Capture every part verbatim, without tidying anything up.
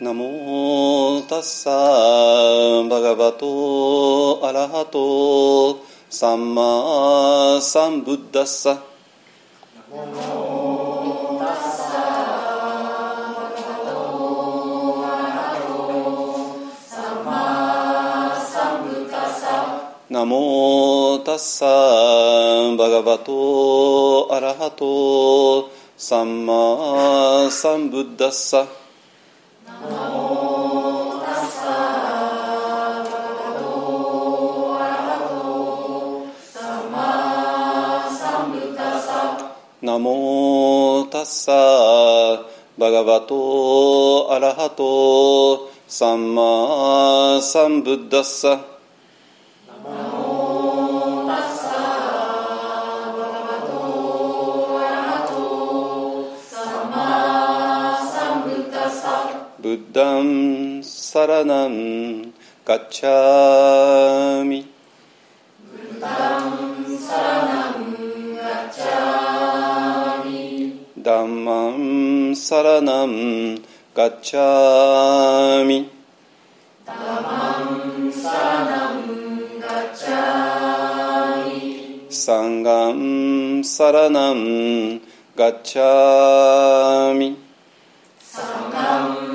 ナモタッサーバガバトアラハトサンマサンブッダッサ。ナモタッサバガバトアラハトサンマサンブッダッサ。ナモタッサバガバトアラハトサンマサンブッダッサ。ナモタッサバガバトアラハトサンマサンブッダッサ。ナモタッサバガバトアラハトサンマサンブッダッサ。ブッダンサラナンガッチャミ。ブッダンサラナンガッチャミ。ダンマンサラナンガッチャミ。ダンマンサラナンガッチャミ。サンガンサラナンガッチャミ。サンガン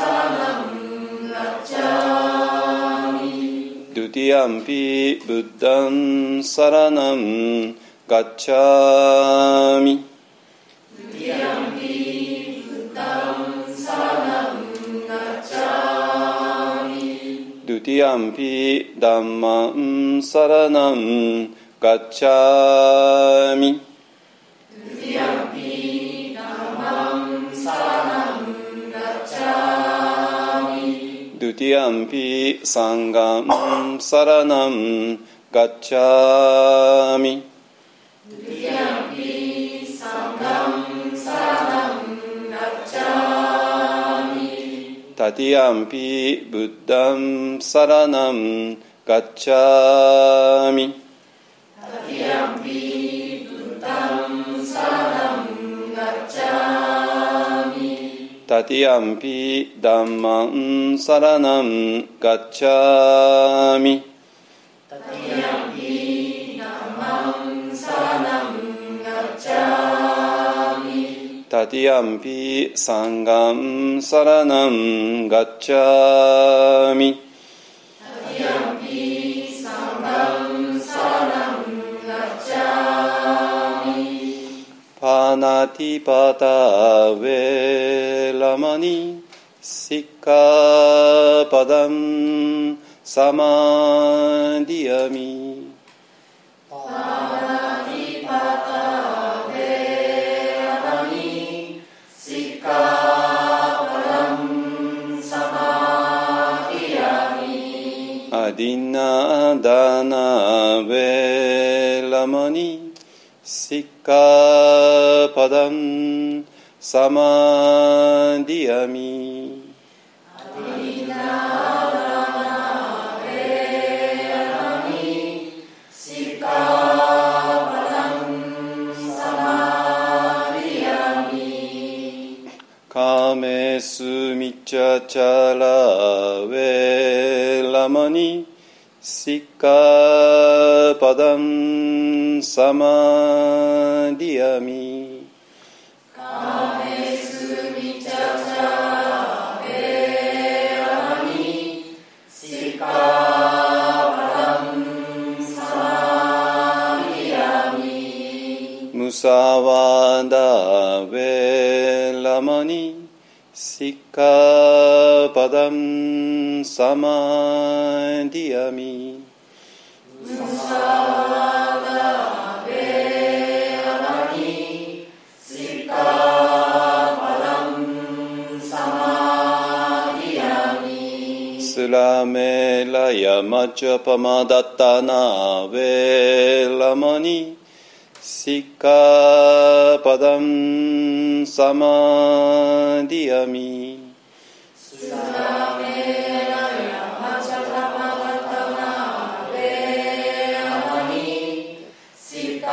ドゥティアンピブッダンサラナンガッチャミ。ドゥティアンピブッダンサラナンガッチャミ。ドゥティアンピダンマンサラナンガッチャミ。ドゥティアンピダンマンサラナンガッチャミ。ドゥティアンピサンガンサラナンガッチャミ。ドゥティアンピサンガンサラナンガッチャミ。タティアンピブッダンサラナンガッチャミ。タティアンピブッダンサラナンガッチャミ。タティアンピダンマンサラナンガッチャミ。タティアンピダンマンサラナンガッチャミ。タティアンピサンガンサラナンガッチャミ。タティアンピサンガンサラナンガッチャミ。パナティパタウェラマニシッカパダンサマディアミ。パナティパタウェラマニシッカパダンサマディアミ。アディナダナウェラマニシッカパダンサマディアミ。アディナダナベラミシッカパダンサマディアミ。カメスミチャチャラウェラマニシッカパダンサマディアミ。カメスミチャチャラベラマニシッカパダンサマディアミ。ムサワダウェラマニシッカパダンサマディアミ。ムサワダウェラマニシッカパダンサマディアミ。スラメラヤマチャパマダタナウェラマニシッカパダンサマディアミ。スラメラヤマチャパマダタナウェラマニシッカ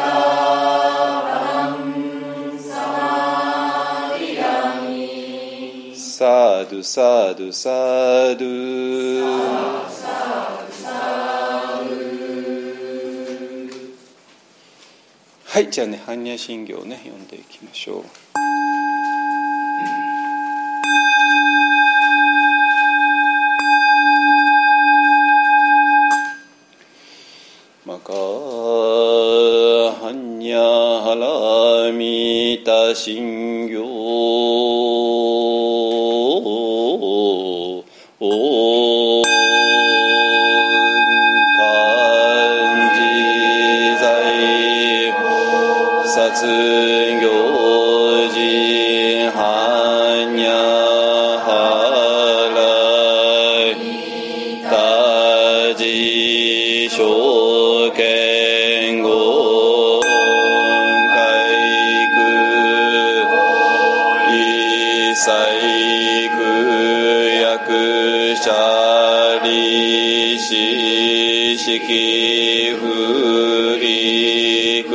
パダンサマディアミ。ササドゥサドゥサドゥ。はい、じゃあね、般若心経をね読んでいきましょう。マカ般若ハラミタ心経殺行事般若波羅多事証券語海空一切空役者利子式不意空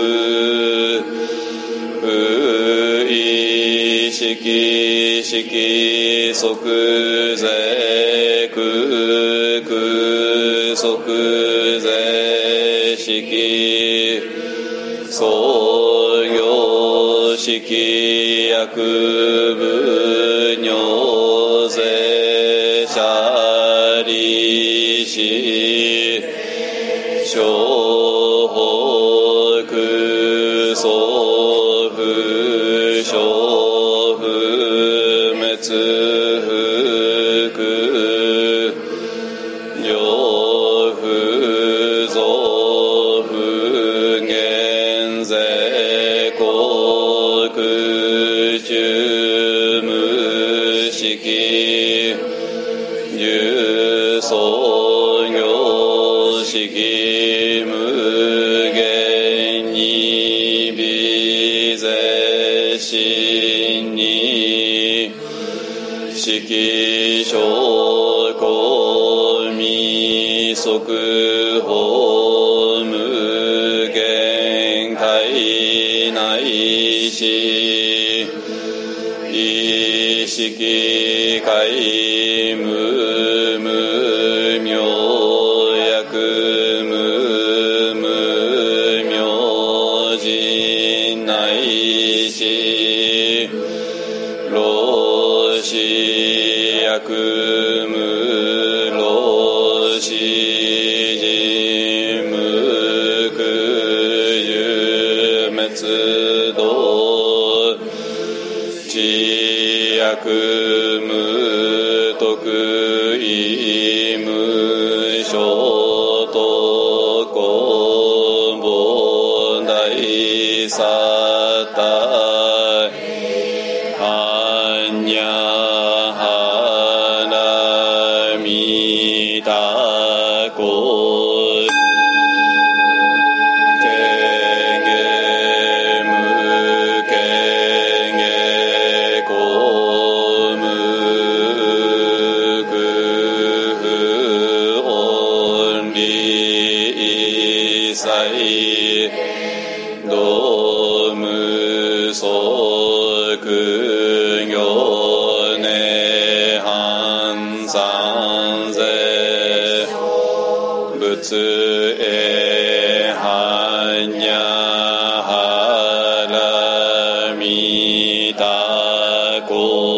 不意識識即是空空即是識創業式薬部尿税者利子小法空相不小不滅不両不増不減税国中無式有創業式無限に微税心に式証拠未速報無限界内し意識界無無明薬無無明人内し老子薬無老子人無空樹滅道知薬無徳意無所得公母大サタ般若波羅蜜多故権限無権限公無空不恩理一切道無足行涅槃三世仏へ般若波羅蜜多故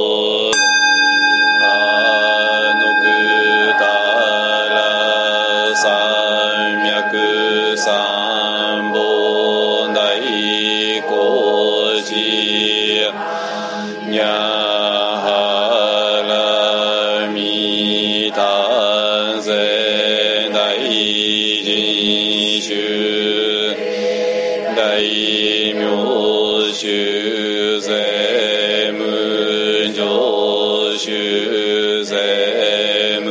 阿耨多羅三脈三本大光寺にゃはらみたぜ大人衆大名衆税無常衆税無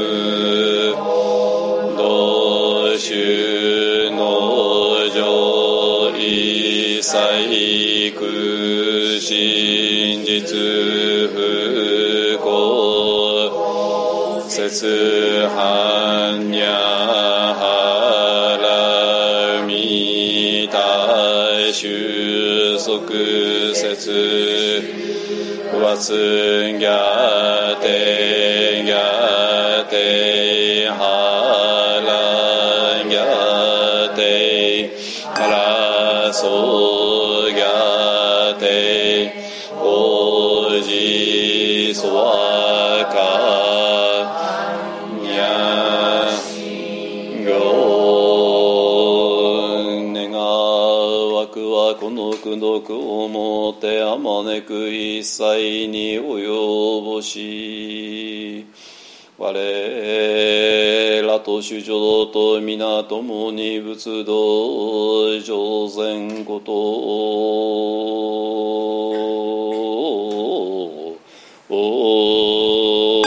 道衆の上一切空真実不幸説般若波羅蜜多収束説わつぎゃてぎゃてはらぎゃてはらそぎゃておじそわかにゃこの功徳をもってあまねく一切に及ぼし我らと主女と皆共に仏道上善ことを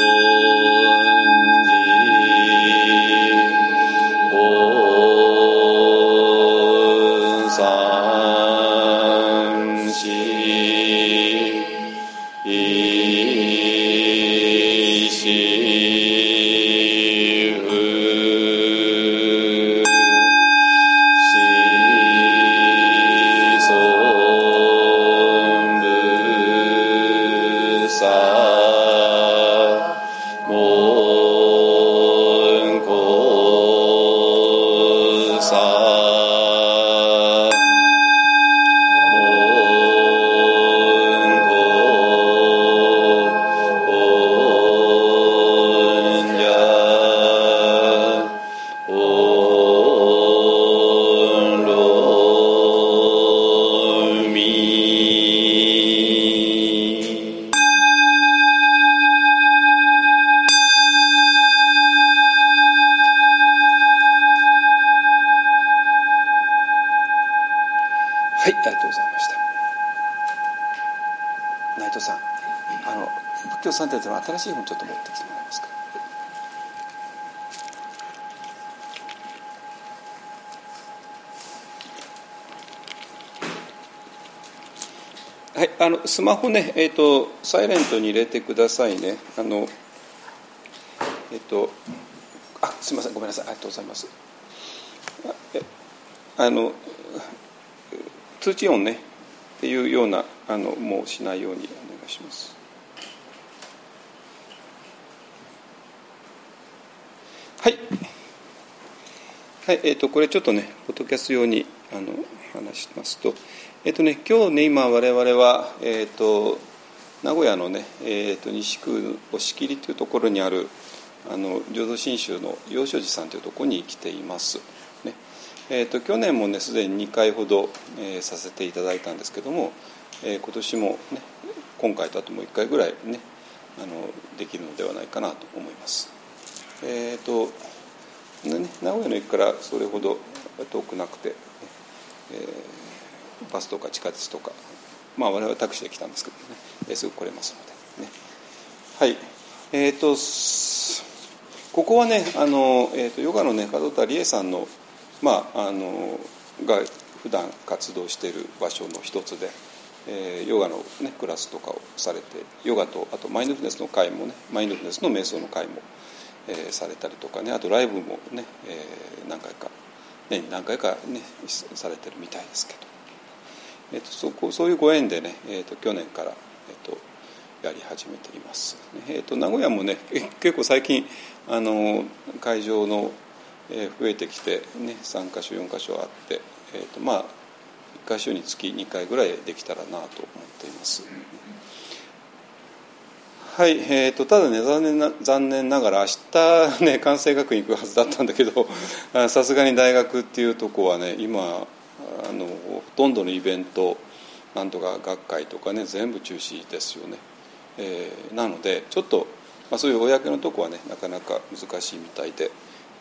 新しい本ちょっと持ってきてもらえますか。はい、あのスマホね、えーと、サイレントに入れてくださいね。あの、えっ、ー、と、あ、すみません、ごめんなさい、ありがとうございます。ああの通知音ねっていうようなあのもうしないようにお願いします。はい、はいえー、とこれちょっとねポッドキャスト用にあの話しますと、えっ、ー、とね今日ね今我々は、えー、と名古屋のね、えー、と西区押切というところにあるあの浄土真宗の陽照寺さんというところに来ています、ねえー、と去年もねすでににかいほど、えー、させていただいたんですけども、えー、今年も、ね、今回とあともういっかいぐらいねあのできるのではないかなと思います。えーとね、名古屋の駅からそれほど遠くなくて、えー、バスとか地下鉄とか、まあ、我々はタクシーで来たんですけどね、えー、すぐ来れますので、ね、はいえーとここはねあの、えーとヨガのね門田理恵さんの、まあ、あのが普段活動している場所の一つで、えー、ヨガの、ね、クラスとかをされてヨガとあとマインドフルネスの会もねマインドフルネスの瞑想の会もえー、されたりとかねあとライブもね、えー、何回か年に何回かねされてるみたいですけど、えー、とそこそういうご縁でね、えー、と去年から、えー、とやり始めています、えー、と名古屋もね結構最近あの会場の、えー、増えてきて、ね、さんかしょよんかしょあって、えー、とまあいっかしょにつきにかいぐらいできたらなと思っています。はい、えー、とただね残念な、残念ながら明日ね関西学院行くはずだったんだけどさすがに大学っていうとこはね今あのほとんどのイベントなんとか学会とかね全部中止ですよね、えー、なのでちょっと、まあ、そういう公のとこはねなかなか難しいみたいで、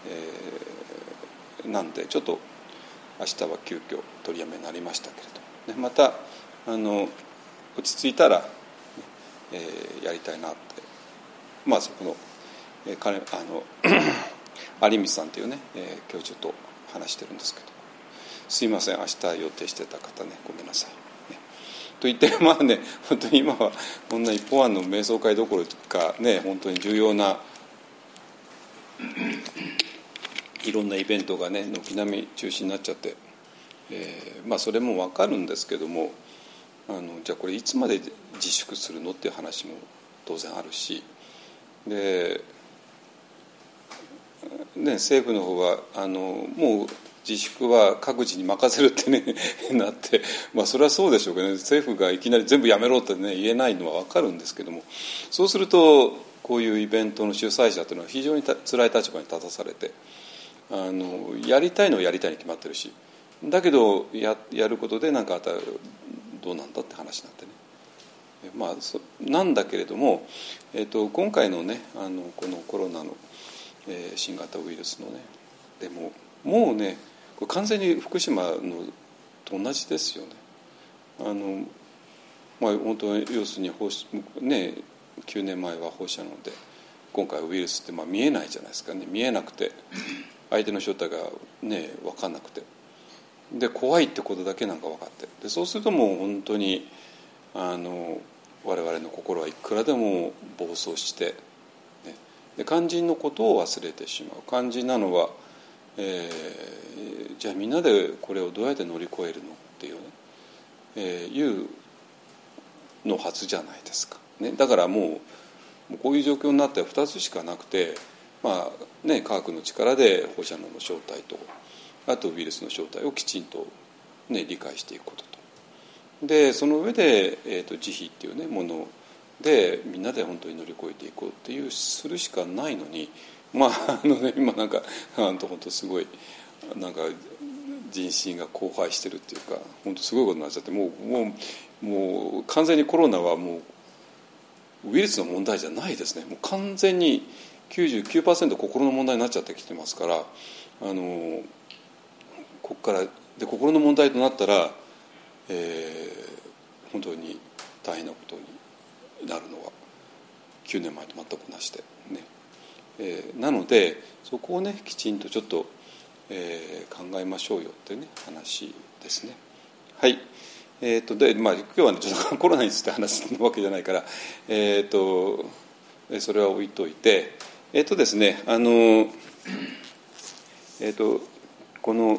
えー、なんでちょっと明日は急遽取りやめになりましたけれど、ね、またあの落ち着いたらえー、やりたいなってまあそこの、えー、彼あの有光さんというね、えー、教授と話してるんですけどすいません明日予定してた方ねごめんなさい、ね、と言ってまあね本当に今はこんな一本案の瞑想会どころかね本当に重要ないろんなイベントがね軒並み中止になっちゃって、えー、まあそれも分かるんですけどもあのじゃあこれいつまで自粛するのっていう話も当然あるし、で、ね、政府の方はあのもう自粛は各自に任せるってねなって、まあ、それはそうでしょうけど、ね、政府がいきなり全部やめろって、ね、言えないのは分かるんですけども、そうするとこういうイベントの主催者というのは非常に辛い立場に立たされて、あのやりたいのはやりたいに決まってるし、だけど や, やることで何かどうなんだって話になってね、まあ、そなんだけれども、えー、と今回のねあのこのコロナの、えー、新型ウイルスのねでももうねこれ完全に福島のと同じですよね。あの、まあ、本当に要するに放射、ね、きゅうねんまえは放射能で、今回ウイルスってまあ見えないじゃないですかね。見えなくて相手の正体がね分かんなくて、で怖いってことだけなんか分かって、でそうするともう本当にあの我々の心はいくらでも暴走して、ね、で肝心のことを忘れてしまう。肝心なのは、えー、じゃあみんなでこれをどうやって乗り越えるのっていうね、えー、いうのはずじゃないですか、ね、だからもう、もうこういう状況になってはふたつしかなくて、まあね、科学の力で放射能の正体とあとウイルスの正体をきちんと、ね、理解していくことと、でその上で、えー、と慈悲っていう、ね、ものでみんなで本当に乗り越えていこうっていうするしかないのに、まああのね、今なんか本当すごいなんか人心が荒廃してるっていうか、本当すごいことになっちゃって、もうもうもう完全にコロナはもうウイルスの問題じゃないですね。もう完全に きゅうじゅうきゅうパーセント 心の問題になっちゃってきてますから、あのここからで心の問題となったら、えー、本当に大変なことになるのはきゅうねんまえと全く同じでね、えー、なのでそこをねきちんとちょっと、えー、考えましょうよってね話ですね。はい。えーとでまあ、今日は、ね、ちょっとコロナについて話すわけじゃないから、えーとそれは置いといて、えーとですねあのえーとこの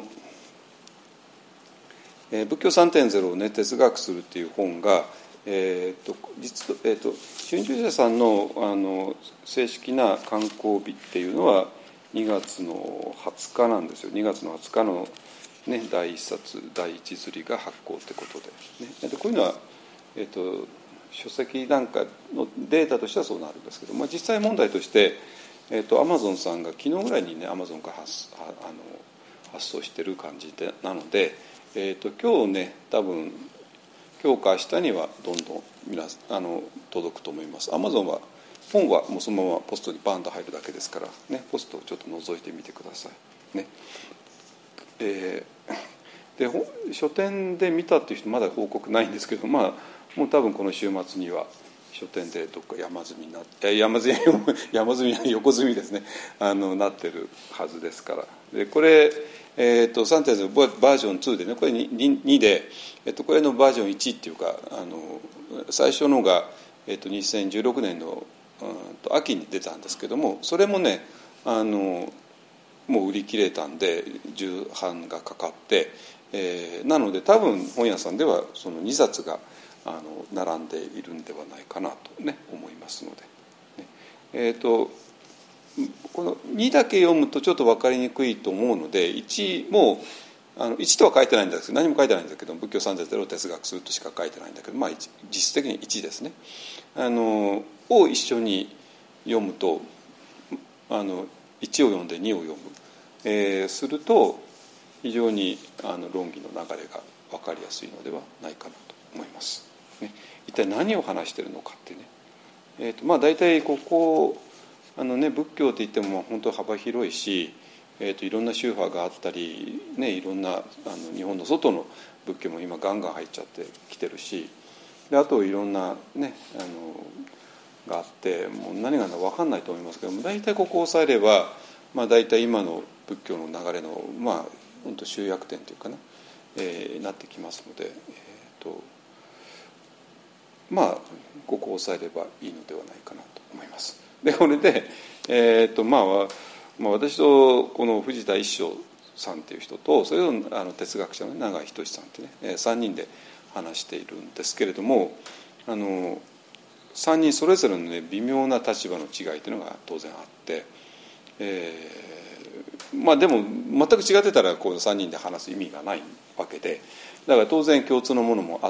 えー、仏教 さんてんゼロ を、ね、哲学するっていう本が、えーと実えーと、春秋社さん の, あの正式な刊行日っていうのはにがつのはつかなんですよ。にがつのはつかの、ね、第一冊第一刷りが発行ってことで、ね、でこういうのは、えーと、書籍なんかのデータとしてはそうなるんですけど、まあ、実際問題として、えーと、アマゾンさんが昨日ぐらいにねアマゾンが 発, あの発送してる感じでなので、えー、と今日ね多分今日か明日にはどんどん皆あの届くと思います。アマゾンは本はもうそのままポストにバンと入るだけですから、ね、ポストをちょっと覗いてみてください、ねえー、で書店で見たっていう人まだ報告ないんですけど、まあもう多分この週末には書店でどっか山積みになって山積み山積み横積みですねあのなってるはずですから。でこれえー、と さんてんゼロ バージョンツーでね、これ に, にで、えー、とこれのバージョンいちっていうか、あの最初のが、えー、とにせんじゅうろくねんの、うん、と秋に出たんですけども、それもねあのもう売り切れたんで重版がかかって、えー、なので多分本屋さんではそのにさつがあの並んでいるんではないかなと、ね、思いますので、ねえー、とこのにだけ読むとちょっと分かりにくいと思うので、いちもあのいちとは書いてないんですけど、何も書いてないんだけど、仏教 さんてんゼロ を哲学するとしか書いてないんだけど、まあ、実質的にいちですねあのを一緒に読むと、あのいちを読んでにを読む、えー、すると非常にあの論議の流れが分かりやすいのではないかなと思います、ね、一体何を話しているのかってね、えーとまあ、大体ここあのね、仏教って言っても本当幅広いし、えー、といろんな宗派があったり、ね、いろんなあの日本の外の仏教も今ガンガン入っちゃってきてるし、であといろんな、ね、あのがあってもう何が分かんないと思いますけども、大体ここを押さえれば、まあ、大体今の仏教の流れの、まあ、本当集約点というかな、えー、なってきますので、えーとまあ、ここを押さえればいいのではないかなと思います。でこれで、えーとまあまあ、私とこの藤田一生さんっていう人と、それをあの哲学者の永井仁さんってね、さんにんで話しているんですけれども、あのさんにんそれぞれの、ね、微妙な立場の違いというのが当然あって、えー、まあでも全く違ってたらこうさんにんで話す意味がないわけで、だから当然共通のものもあって、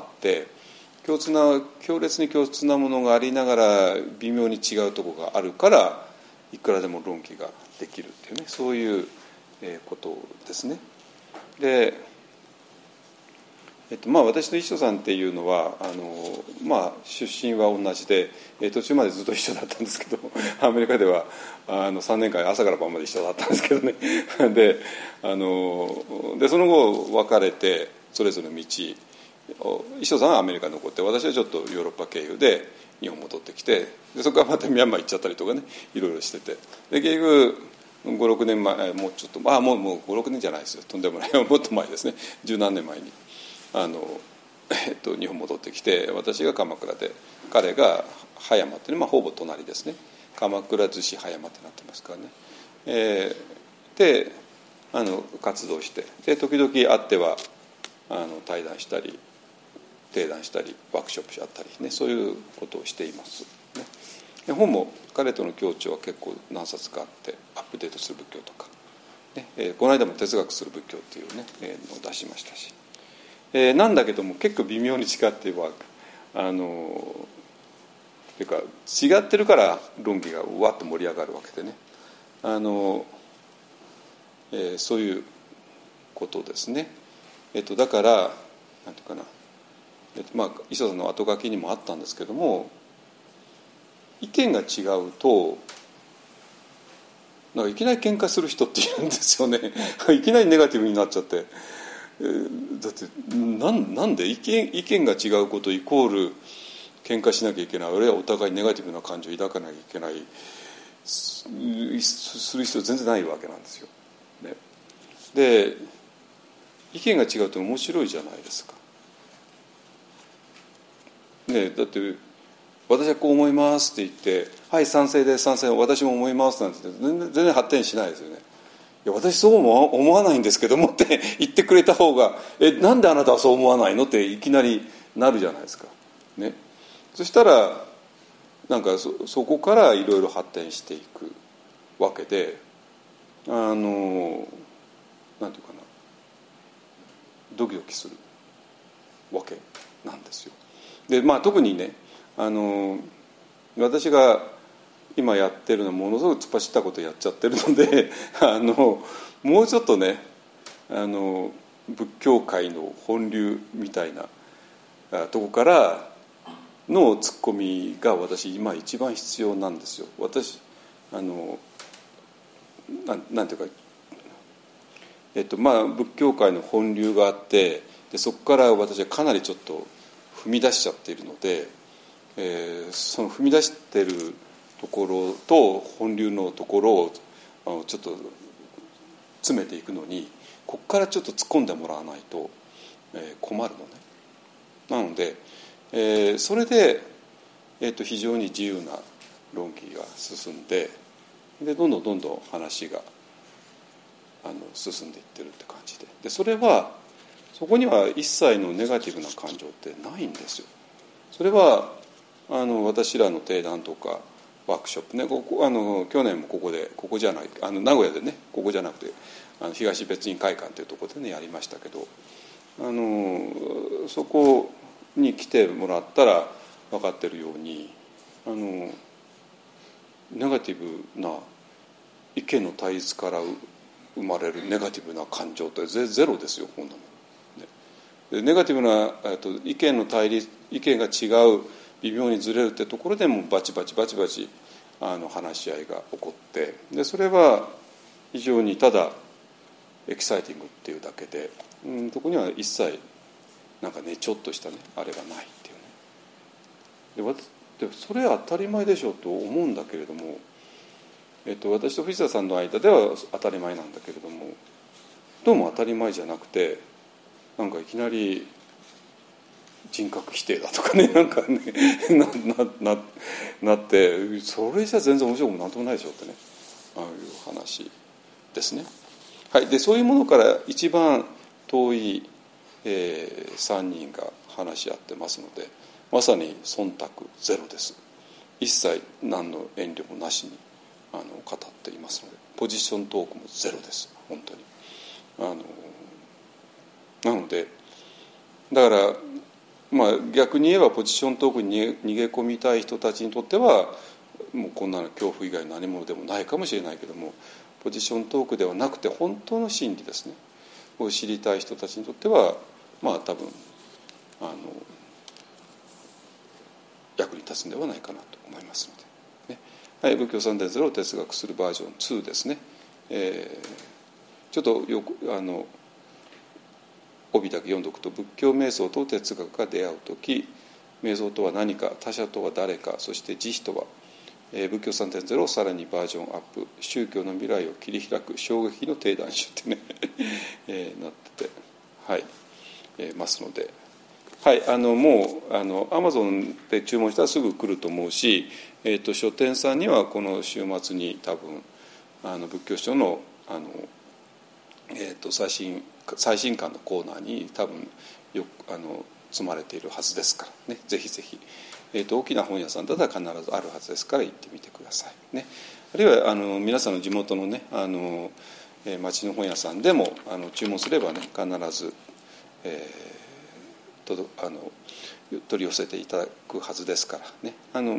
共通な強烈に共通なものがありながら微妙に違うところがあるからいくらでも論議ができるっていうね、そういうことですね。で、えっとまあ、私と一緒さんっていうのはあの、まあ、出身は同じで、え途中までずっと一緒だったんですけど、アメリカではあのさんねんかん朝から晩まで一緒だったんですけどね。で、あのでその後別れてそれぞれの道、一緒さんはアメリカに残って、私はちょっとヨーロッパ経由で日本戻ってきて、でそこからまたミャンマー行っちゃったりとかね、いろいろしてて、で結局ごろくねんまえ、もうちょっとあもうもうごろくねんじゃないですよ、とんでもないもっと前ですね、十何年前にあの、えっと、日本戻ってきて、私が鎌倉で彼が葉山っていうのは、まあ、ほぼ隣ですね、鎌倉逗子葉山ってなってますからね、えー、であの活動して、で時々会ってはあの対談したり定談したりワークショップやったりね、そういうことをしています、ね、で本も彼との共著は結構何冊かあって、アップデートする仏教とか、ねえー、この間も哲学する仏教っていうね、えー、のを出しましたし、えー、なんだけども結構微妙に違ってはあのっていうか違ってるから論議がわっと盛り上がるわけでね、あの、えー、そういうことですね。えっと、だからなんていうかな、えっとまあ、磯さんの後書きにもあったんですけども、意見が違うとなんかいきなり喧嘩する人っているんですよね。いきなりネガティブになっちゃって、えー、だってな ん, なんで意見意見が違うことイコール喧嘩しなきゃいけない、あるいはお互いネガティブな感情を抱かなきゃいけない す, する必要全然ないわけなんですよ、ね、で意見が違うと面白いじゃないですか、ね、だって私はこう思いますって言って「はい賛成です賛成私も思います」なんて全然全然発展しないですよね。いや私そうも思わないんですけどもって言ってくれた方が「えなんであなたはそう思わないの?」っていきなりなるじゃないですか、ね、そしたらなんか そ, そこからいろいろ発展していくわけで、あのなんていうかな、ドキドキするわけなんですよ。で、まあ、特にねあの私が今やってるのはものすごく突っ走ったことやっちゃってるのであのもうちょっとねあの仏教界の本流みたいなとこからのツッコミが私今一番必要なんですよ。私あの な, なんていうか、えっとまあ、仏教界の本流があって、でそこから私はかなりちょっと踏み出しちゃっているので、えー、その踏み出しているところと本流のところをあのちょっと詰めていくのに、ここからちょっと突っ込んでもらわないと、えー、困るのね。なので、えー、それで、えー、と非常に自由な論議が進んで、でどんどんどんどん話があの進んでいってるって感じで、でそれはそこには一切のネガティブな感情ってないんですよ。それはあの私らの定談とかワークショップね、ここあの去年もここでここじゃないあの名古屋でね、ここじゃなくてあの東別院会館というところでねやりましたけど、あのそこに来てもらったら分かってるように、あのネガティブな意見の対立から生まれるネガティブな感情ってゼロですよ、こんなもん、ね、でネガティブなと意見の対立意見が違う微妙にずれるってところでもバチバチバチバチあの話し合いが起こって、でそれは非常にただエキサイティングっていうだけで、うん、そこには一切なんかねちょっとしたねあれがないっていうね。で, でそれは当たり前でしょうと思うんだけれども、えっと、私と藤田さんの間では当たり前なんだけれども、どうも当たり前じゃなくて、なんかいきなり人格否定だとかね、なんかね な, な, な, なってそれじゃ全然面白くもなんともないでしょってね、ああいう話ですね。はい、でそういうものから一番遠い、えー、さんにんが話し合ってますので、まさに忖度ゼロです。一切何の遠慮もなしにあの語っていますので、ポジショントークもゼロです。本当にあのなのでだからまあ逆に言えばポジショントークに逃げ込みたい人たちにとってはもうこんなの恐怖以外何者でもないかもしれないけども、ポジショントークではなくて本当の真理ですねを知りたい人たちにとってはまあ多分あの役に立つんではないかなと思いますので、ね。はい、仏教 さんてんゼロ を哲学するバージョンツーですね。えー、ちょっとよくあの帯だけ読んでおくと、仏教瞑想と哲学が出会うとき、瞑想とは何か、他者とは誰か、そして慈悲とは、えー、仏教 さんてんゼロ をさらにバージョンアップ、宗教の未来を切り開く衝撃の定談集ってね、えー、なってて、はい、えー、ますので、はい、あのもうあの Amazon で注文したらすぐ来ると思うし、えー、と書店さんにはこの週末に多分あの仏教書のあの、えー、と最新最新刊のコーナーに多分よあの積まれているはずですからね、ぜひぜひ、えー、と大きな本屋さんだったら必ずあるはずですから行ってみてください、ね。あるいはあの皆さんの地元のねあの、えー、町の本屋さんでもあの注文すればね必ず、えーとあの取り寄せていただくはずですからね。あの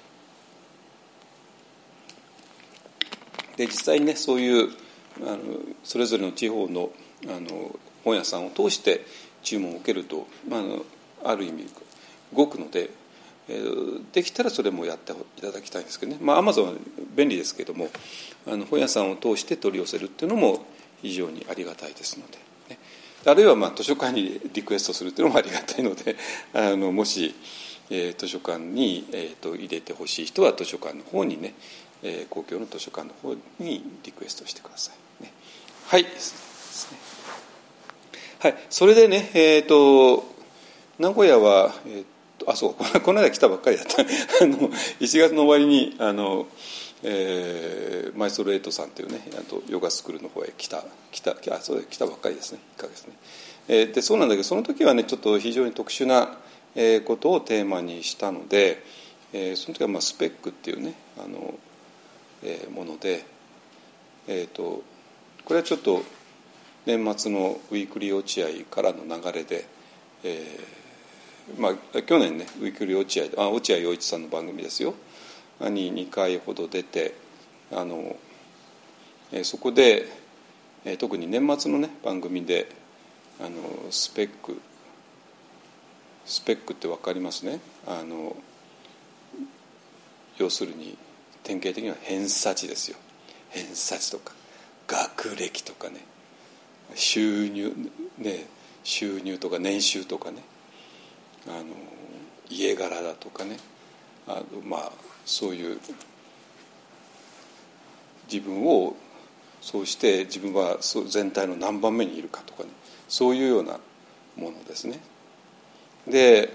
で実際にねそういうあのそれぞれの地方のあの本屋さんを通して注文を受けると、まあ、あのある意味動くので、えー、できたらそれもやっていただきたいんですけどね。まあ Amazon は便利ですけども、あの本屋さんを通して取り寄せるっていうのも非常にありがたいですので、ね。あるいはまあ図書館にリクエストするっていうのもありがたいので、あのもし、えー、図書館に、えー、と入れてほしい人は図書館の方にね、えー、公共の図書館の方にリクエストしてください、ね。はい、はい、それでね、えー、と名古屋は、えー、とあそうこの間来たばっかりだったあのいちがつの終わりにあのえー、マイストロエイトさんというねあとヨガスクールの方へ来た来たあそう来たばっかりですねいっかげつね、えー、でそうなんだけどその時はねちょっと非常に特殊な、えー、ことをテーマにしたので、えー、その時はまあスペックっていうねあの、えー、もので、えー、とこれはちょっと年末のウィークリー落合からの流れで、えーまあ、去年ねウィークリー落合あ落合陽一さんの番組ですよににかいほど出てあの、えー、そこで、えー、特に年末のね番組であのスペックスペックって分かりますね。あの要するに典型的には偏差値ですよ。偏差値とか学歴とかね収入ね収入とか年収とかねあの家柄だとかねあのまあそういう自分をそうして自分は全体の何番目にいるかとかねそういうようなものですね。で、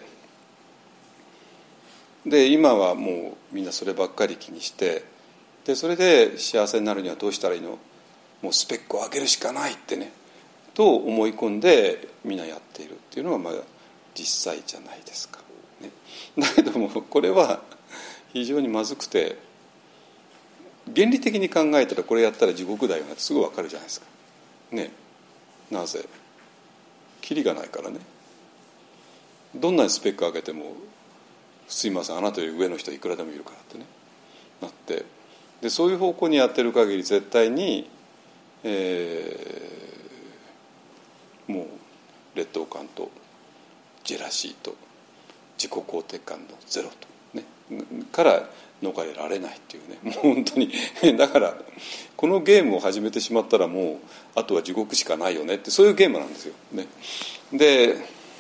で今はもうみんなそればっかり気にしてでそれで幸せになるにはどうしたらいいのもうスペックを上げるしかないってねと思い込んでみんなやっているっていうのがまあ実際じゃないですか、ね。だけどもこれは非常にまずくて原理的に考えたらこれやったら地獄だよなってすぐ分かるじゃないですかね。なぜキリがないからね。どんなにスペック上げてもすいませんあなたより上の人いくらでもいるからってねなってでそういう方向にやってる限り絶対に、えー、もう劣等感とジェラシーと自己肯定感のゼロとねから逃れられないっていうねもう本当にだからこのゲームを始めてしまったらもうあとは地獄しかないよねってそういうゲームなんですよ、ね。で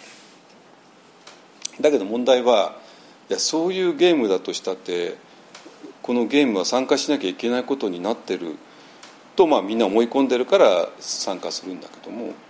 だけど問題はいやそういうゲームだとしたってこのゲームは参加しなきゃいけないことになってると、まあ、みんな思い込んでるから参加するんだけども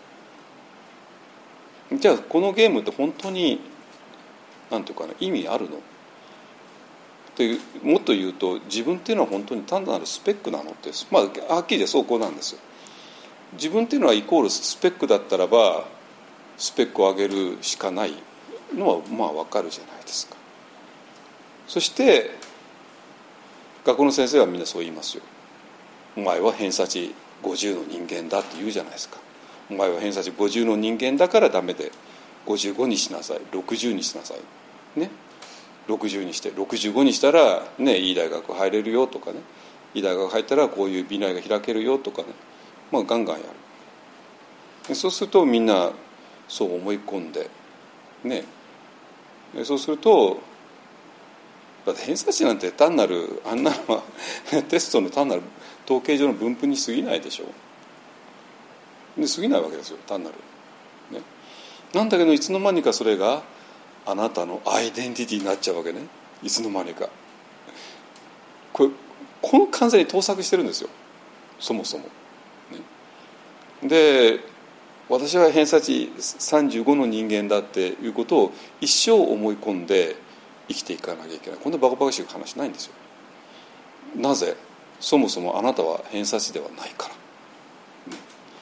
じゃあこのゲームって本当になんていうかな意味あるのってもっと言うと自分っていうのは本当に単なるスペックなのって、まあ、はっきり言ってそうこうなんですよ。自分っていうのはイコールスペックだったらばスペックを上げるしかないのはまあ分かるじゃないですか。そして学校の先生はみんなそう言いますよ。お前は偏差値ごじゅうの人間だって言うじゃないですか。お前は偏差値ごじゅうの人間だからダメでごじゅうごにしなさい、ろくじゅうにしなさいね、ろくじゅうにしてろくじゅうごにしたら、ね、いい大学入れるよとかね、いい大学入ったらこういう美大が開けるよとかね、まあ、ガンガンやる。そうするとみんなそう思い込んでね、そうするとだって偏差値なんて単なるあんなのはテストの単なる統計上の分布に過ぎないでしょう。で過ぎないわけですよ、単なる、ね、なんだけどいつの間にかそれがあなたのアイデンティティになっちゃうわけね。いつの間にかこれこの完全に盗作してるんですよ、そもそも、ね、で私は偏差値さんじゅうごの人間だっていうことを一生思い込んで生きていかなきゃいけない。こんなバカバカしい話ないんですよ。なぜ？そもそもあなたは偏差値ではないから、ね、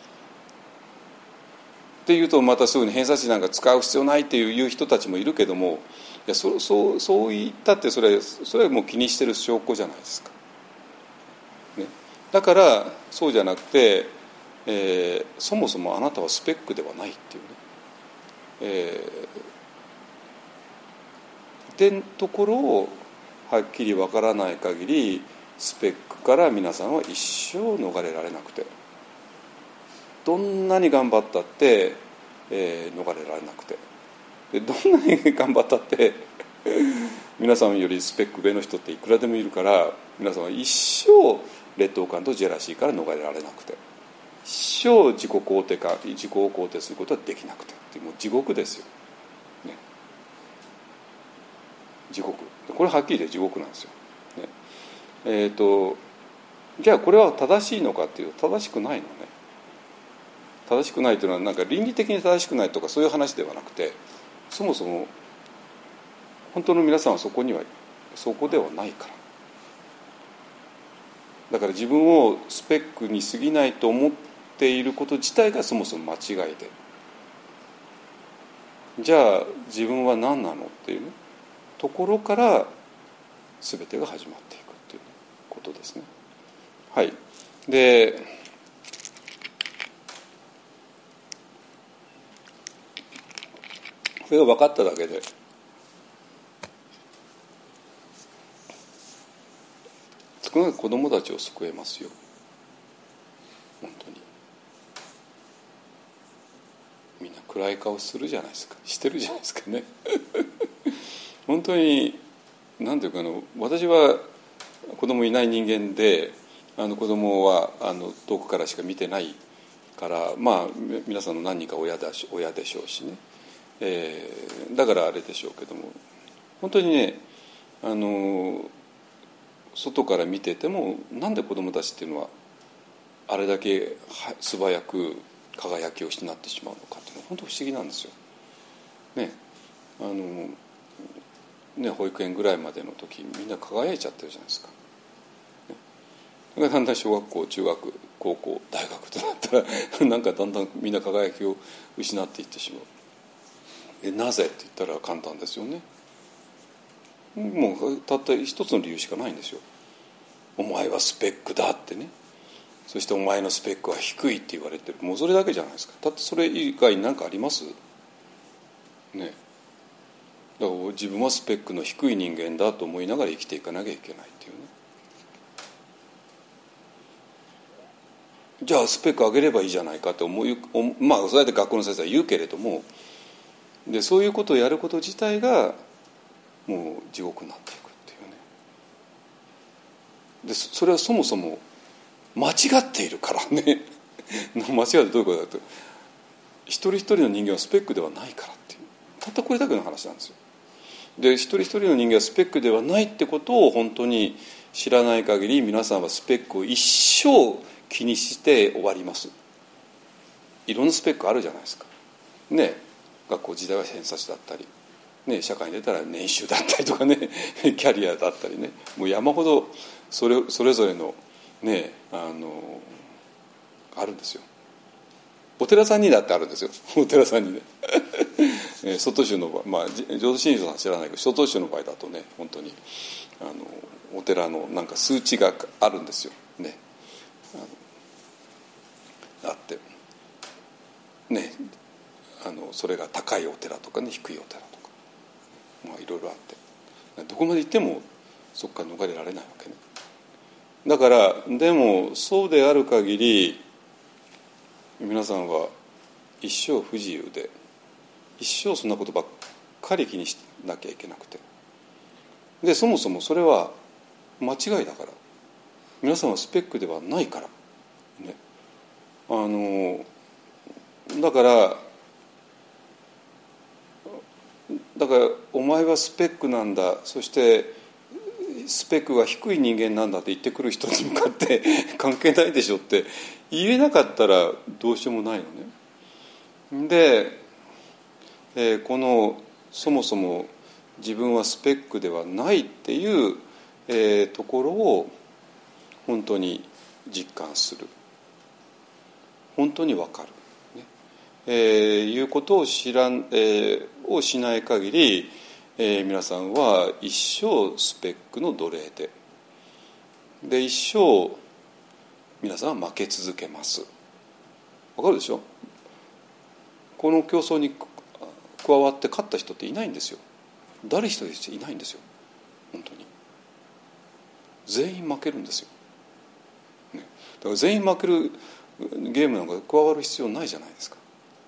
っていうとまたすぐに偏差値なんか使う必要ないっていう人たちもいるけども、いや そ, そうそう言ったってそれそれはもう気にしてる証拠じゃないですか、ね、だからそうじゃなくて、えー、そもそもあなたはスペックではないっていうね、えー、でところをはっきりわからない限りスペックから皆さんは一生逃れられなくて、どんなに頑張ったって、えー、逃れられなくて、でどんなに頑張ったって皆さんよりスペック上の人っていくらでもいるから、皆さんは一生劣等感とジェラシーから逃れられなくて、一生自己肯定感自己を肯定することはできなくてっていう、もう地獄ですよ、ね、地獄。これはっきり言って地獄なんですよ、ね、えーとじゃあこれは正しいのかっていうと正しくないのね。正しくないというのはなんか倫理的に正しくないとかそういう話ではなくて、そもそも本当の皆さんはそこにはそこではないから。だから自分をスペックに過ぎないと思っていること自体がそもそも間違いで、じゃあ自分は何なのっていう、ね、ところから全てが始まっていくっていうことですね。はい。でそれが分かっただけで少なく子どもたちを救えますよ、本当に。みんな暗い顔するじゃないですか、してるじゃないですかね本当に何ていうか、あの私は子供いない人間で、あの子供はあの遠くからしか見てないから、まあ皆さんの何人か親だし親でしょうしね、えー、だからあれでしょうけども、本当にね、あの外から見ててもなんで子どもたちっていうのはあれだけ素早く輝きを失ってしまうのかっていうのは本当不思議なんですよ。ね、あのね、保育園ぐらいまでの時みんな輝いちゃってるじゃないですか。ね、だんだん小学校中学高校大学となったらなんかだんだんみんな輝きを失っていってしまう。えなぜって言ったら簡単ですよね。もうたった一つの理由しかないんですよ。お前はスペックだってね、そしてお前のスペックは低いって言われてる、もうそれだけじゃないですか。だってそれ以外に何かありますね。だから自分はスペックの低い人間だと思いながら生きていかなきゃいけないっていうね。じゃあスペック上げればいいじゃないかって思い、まあそうやって学校の先生は言うけれども、でそういうことをやること自体がもう地獄になっていくっていうね。でそれはそもそも間違っているからね間違ってどういうことだと、一人一人の人間はスペックではないからっていう、たったこれだけの話なんですよ。で一人一人の人間はスペックではないってことを本当に知らない限り、皆さんはスペックを一生気にして終わります。いろんなスペックあるじゃないですかね。学校時代は偏差値だったり、ね、社会に出たら年収だったりとかねキャリアだったりね、もう山ほどそれ、それぞれのね、あのあるんですよ。 お寺さんにだってあるんですよ。お寺さんにね外宗の場合、まあ浄土真宗さん知らないけど外宗の場合だとね、本当にあのお寺のなんか数値があるんですよね。あのあってね、あのそれが高いお寺とかね、低いお寺とか、まあいろいろあって、どこまで行ってもそこから逃れられないわけね。だからでもそうである限り皆さんは一生不自由で、一生そんなことばっかり気にしなきゃいけなくて、でそもそもそれは間違いだから、皆さんはスペックではないから、ね、あのだからだからお前はスペックなんだ、そしてスペックが低い人間なんだって言ってくる人に向かって関係ないでしょって言えなかったらどうしようもないのね。で、えー、このそもそも自分はスペックではないっていう、えー、ところを本当に実感する、本当に分かる、ねえー、いうことを知らん、えー、をしない限り、えー、皆さんは一生スペックの奴隷でで一生皆さんは負け続けます。わかるでしょ。この競争に加わって勝った人っていないんですよ。誰一人いないんですよ。本当に全員負けるんですよ、ね、だから全員負けるゲームなんか加わる必要ないじゃないですか。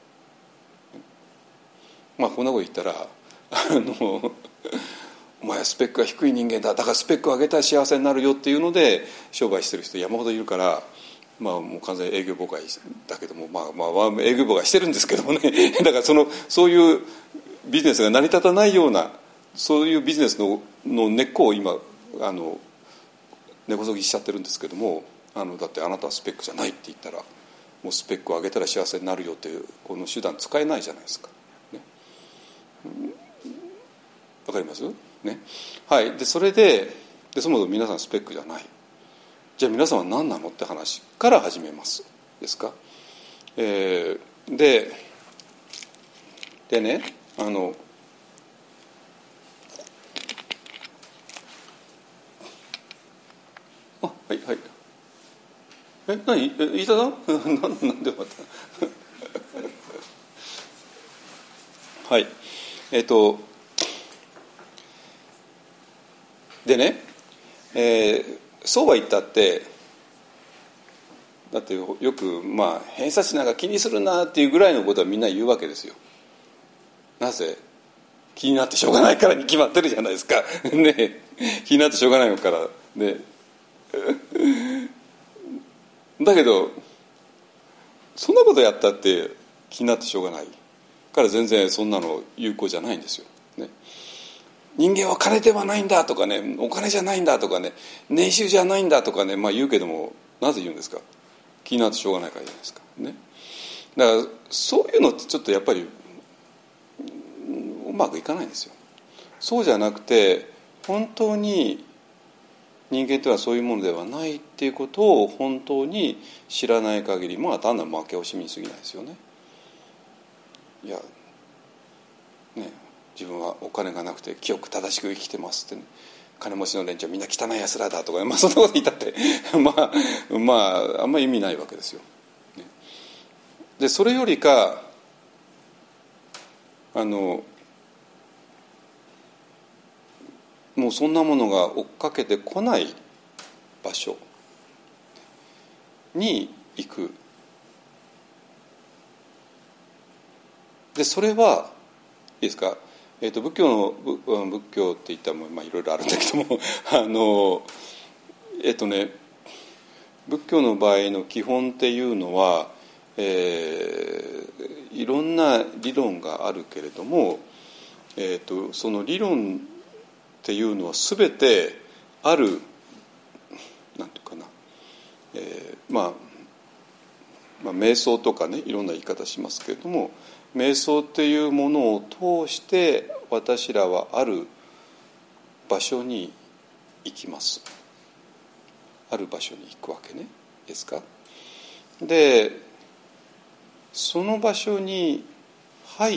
まあこんなこと言ったらあのお前はスペックが低い人間だ、だからスペックを上げたら幸せになるよっていうので商売してる人山ほどいるから、まあもう完全に営業妨害だけども、まあまあ営業妨害してるんですけどもねだからそのそういうビジネスが成り立たないような、そういうビジネス の, の根っこを今あの根こそぎしちゃってるんですけども、あのだってあなたはスペックじゃないって言ったらもうスペックを上げたら幸せになるよっていうこの手段使えないじゃないですか、ね、わかりますね。はい。でそれで、でそもそも皆さんスペックじゃない、じゃあ皆さんは何なのって話から始めますですか。えー、ででね、あのあはいはいえ何え飯田さんなんでまたはいえっ、ー、とでね、えー、そうは言ったってだってよくまあ偏差値なんか気にするなっていうぐらいのことはみんな言うわけですよ。なぜ？気になってしょうがないからに決まってるじゃないですかね、気になってしょうがないのからねだけどそんなことやったって気になってしょうがないから全然そんなの有効じゃないんですよ、ね、人間は金ではないんだとかね、お金じゃないんだとかね、年収じゃないんだとかね、まあ言うけどもなぜ言うんですか。気になってしょうがないからじゃないですか、ね、だからそういうのってちょっとやっぱりうまくいかないんですよ。そうじゃなくて本当に人間というのはそういうものではないっていうことを本当に知らない限り、まあ単なる負け惜しみに過ぎないですよね。いやね、自分はお金がなくて清く正しく生きてますってね、金持ちの連中みんな汚いやつらだとか、まあ、そんなこと言ったってまあまああんまり意味ないわけですよ。ね、でそれよりかあのもうそんなものが追っかけてこない場所に行く。でそれはいいですか、えー、と仏教の仏教って言ったらまあいろいろあるんだけどもあのえっ、ー、とね仏教の場合の基本っていうのは、えー、いろんな理論があるけれども、えー、とその理論っていうのは全てあるなんていうかな、えー、まあまあ瞑想とかねいろんな言い方しますけれども、瞑想っていうものを通して私らはある場所に行きます。ある場所に行くわけねですか。でその場所に入って、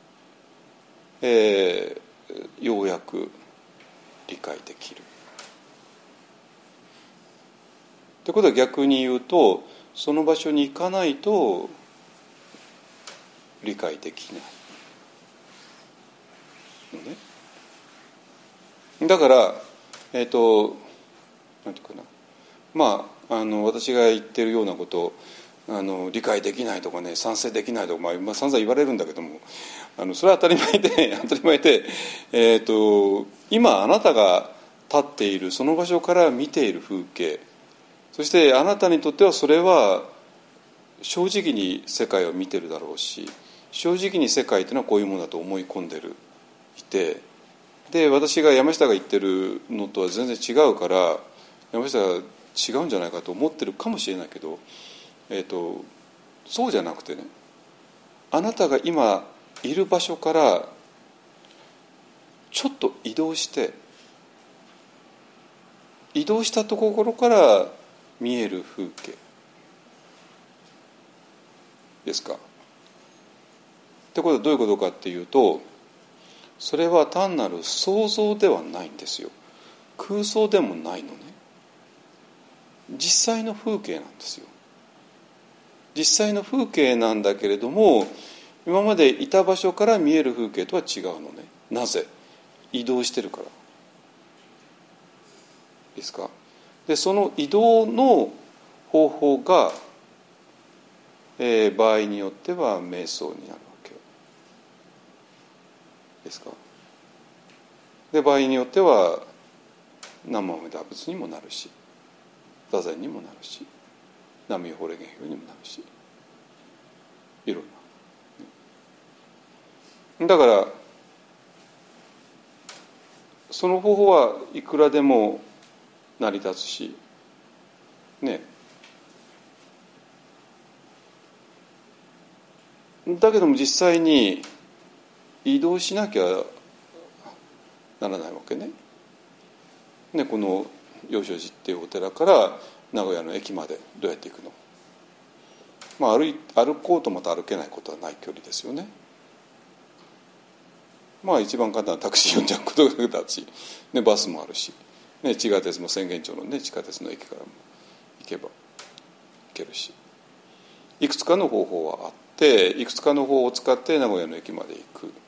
えー、ようやく理解できる。ってことは逆に言うと、その場所に行かないと理解できないのね。だからえっとなんていうかな、まああの私が言ってるようなことをあの理解できないとかね、賛成できないとか、まあ、まあ、散々言われるんだけども、あのそれは当たり前で当たり前で、えっと今あなたが立っているその場所から見ている風景、そしてあなたにとってはそれは正直に世界を見てるだろうし、正直に世界というのはこういうものだと思い込んでるいて、で私が山下が言ってるのとは全然違うから、山下が違うんじゃないかと思ってるかもしれないけど、えーと、そうじゃなくてね、あなたが今いる場所からちょっと移動して移動したところから見える風景ですか。ってことはどういうことかっていうと、それは単なる想像ではないんですよ。空想でもないのね。実際の風景なんですよ。実際の風景なんだけれども、今までいた場所から見える風景とは違うのね。なぜ？移動してるからですか。でその移動の方法が、えー、場合によっては瞑想になるわけですか。で場合によっては南無阿弥陀仏にもなるし、座禅にもなるし、南無妙法蓮華経にもなるし、いろんな。だからその方法はいくらでも成り立つしね。だけども実際に移動しなきゃならないわけね。ね、この陽照寺っていうお寺から名古屋の駅までどうやって行くの？まあ、歩い歩こうとまた歩けないことはない距離ですよね。まあ一番簡単なタクシー呼んじゃうことがだし、ね、バスもあるし、ね、地下鉄も浅間町の、ね、地下鉄の駅からも行けば行けるし、いくつかの方法はあって、いくつかの方法を使って名古屋の駅まで行く。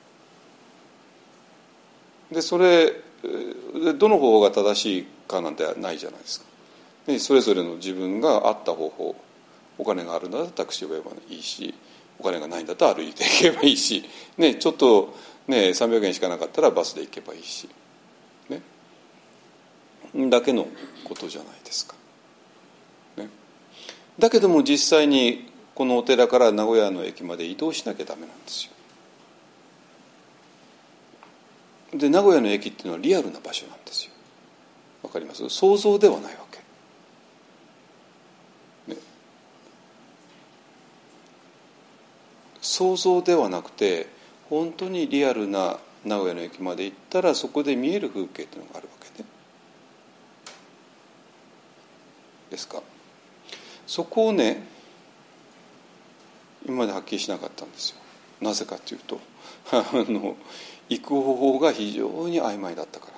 でそれでどの方法が正しいかなんてないじゃないですか。でそれぞれの自分が合った方法、お金があるんだったらタクシーを呼べばいいし、お金がないんだったら歩いていけばいいし、ね、ちょっと、ね、さんびゃくえんしかなかったらバスで行けばいいし、ね、だけのことじゃないですか、ね。だけども実際にこのお寺から名古屋の駅まで移動しなきゃダメなんですよ。で名古屋の駅っていうのはリアルな場所なんですよ。わかります？想像ではないわけ、ね、想像ではなくて本当にリアルな名古屋の駅まで行ったらそこで見える風景っていうのがあるわけね。ですか。そこをね今まではっきりしなかったんですよ。なぜかというとあの行く方法が非常に曖昧だったから。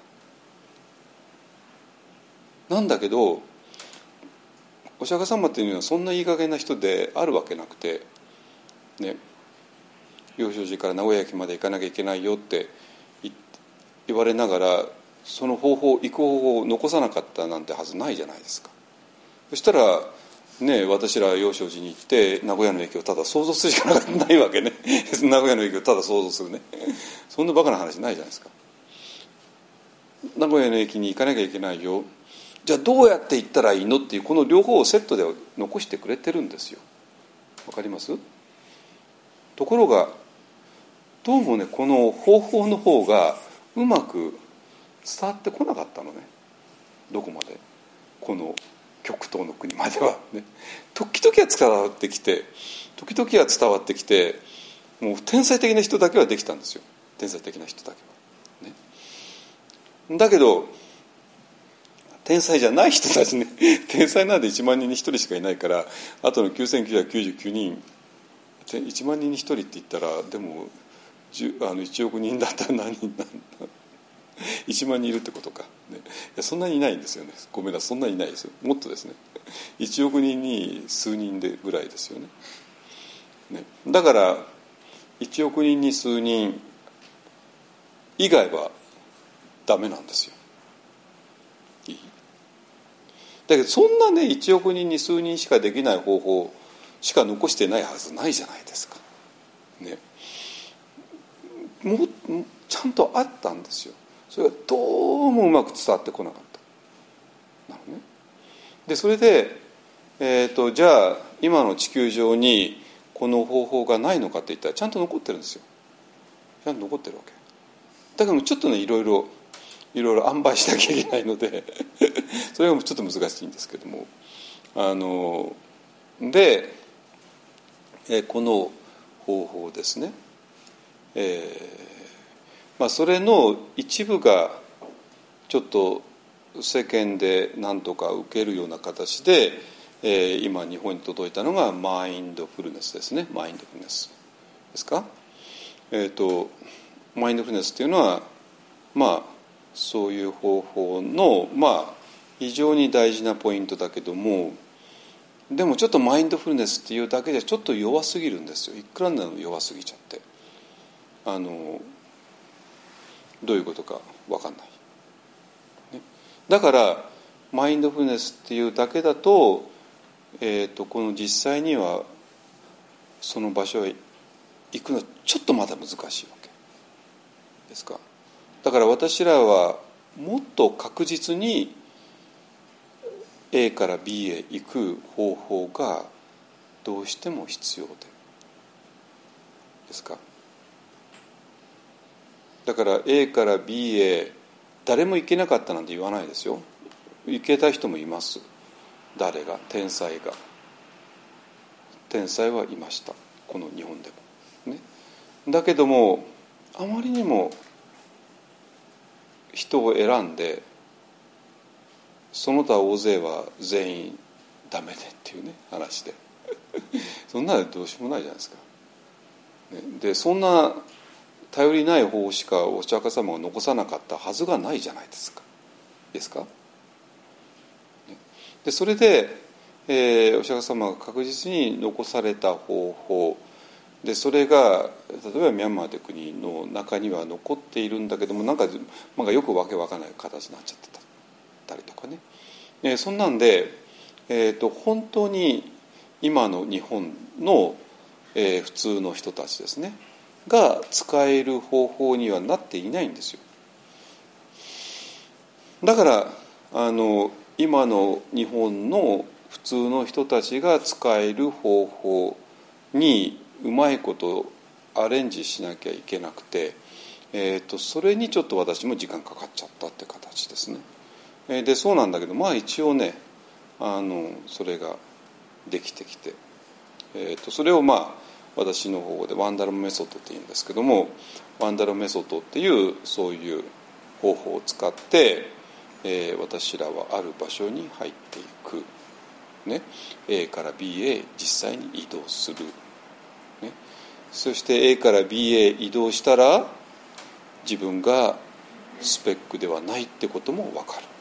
なんだけどお釈迦様っていうのはそんないい加減な人であるわけなくてね、陽照寺から名古屋駅まで行かなきゃいけないよって言われながらその方法行く方法を残さなかったなんてはずないじゃないですか。そしたらね、私ら陽照寺に行って名古屋の駅をただ想像するしかないわけね名古屋の駅をただ想像するね、そんなバカな話ないじゃないですか。名古屋の駅に行かなきゃいけないよ、じゃあどうやって行ったらいいのっていうこの両方をセットで残してくれてるんですよ。わかります？ところがどうもねこの方法の方がうまく伝わってこなかったのね。どこまでこの極東の国まではね、時々は伝わってきて時々は伝わってきてもう天才的な人だけはできたんですよ。天才的な人だけは、ね、だけど天才じゃない人たちね天才なんていちまんにんにひとりしかいないからあとのきゅうせんきゅうひゃくきゅうじゅうきゅうにんいちまんにんにひとりって言ったらでもあのいちおくにんだったら何人なんだいちまんにんいるってことか、ね、いやそんなにいないんですよね。ごめんなさい、そんなにいないですよ。もっとですね、いちおくにんに数人でぐらいですよね。ね、だからいちおくにんに数人以外はダメなんですよ。いいだけどそんなねいちおくにんに数人しかできない方法しか残してないはずないじゃないですか。ね、もうちゃんとあったんですよ。それがどうもうまく伝わってこなかった。なるね。でそれで、えーと、じゃあ今の地球上にこの方法がないのかって言ったらちゃんと残ってるんですよ。ちゃんと残ってるわけ。だけどちょっとねいろいろいろいろ塩梅しなきゃいけないのでそれがちょっと難しいんですけども、あので、えー、この方法ですね、えーまあ、それの一部がちょっと世間で何とか受けるような形で、えー、今日本に届いたのがマインドフルネスですね。マインドフルネスですか。えーと、マインドフルネスっていうのはまあそういう方法のまあ非常に大事なポイントだけども、でもちょっとマインドフルネスっていうだけじゃちょっと弱すぎるんですよ。いくらでも弱すぎちゃって、あのどういうことか分かんない、ね、だからマインドフルネスっていうだけだと、えーと、この実際にはその場所へ行くのはちょっとまだ難しいわけですか。だから私らはもっと確実に A から B へ行く方法がどうしても必要でですか。だから A から B へ誰も行けなかったなんて言わないですよ。行けた人もいます。誰が？天才が天才はいました、この日本でも、ね、だけどもあまりにも人を選んでその他大勢は全員ダメでっていうね話でそんなのどうしようもないじゃないですか、ね、でそんな頼りない方しかお釈迦様が残さなかったはずがないじゃないですか。ですか。でそれで、えー、お釈迦様が確実に残された方法で、それが例えばミャンマーという国の中には残っているんだけども、なんか、なんかよくわけわからない形になっちゃってたりとかね、えー、そんなんで、えーと、本当に今の日本の、えー、普通の人たちですねが使える方法にはなっていないんですよ。だからあの今の日本の普通の人たちが使える方法にうまいことアレンジしなきゃいけなくて、えーと、それにちょっと私も時間かかっちゃったって形ですね。でそうなんだけど、まあ一応ねあのそれができてきて、えーと、それをまあ私の方でワンダロメソッドっていうんですけども、ワンダロメソッドっていうそういう方法を使って、えー、私らはある場所に入っていく、ね、A から B へ実際に移動する、ね、そして A から B へ移動したら自分がスペックではないってことも分かる。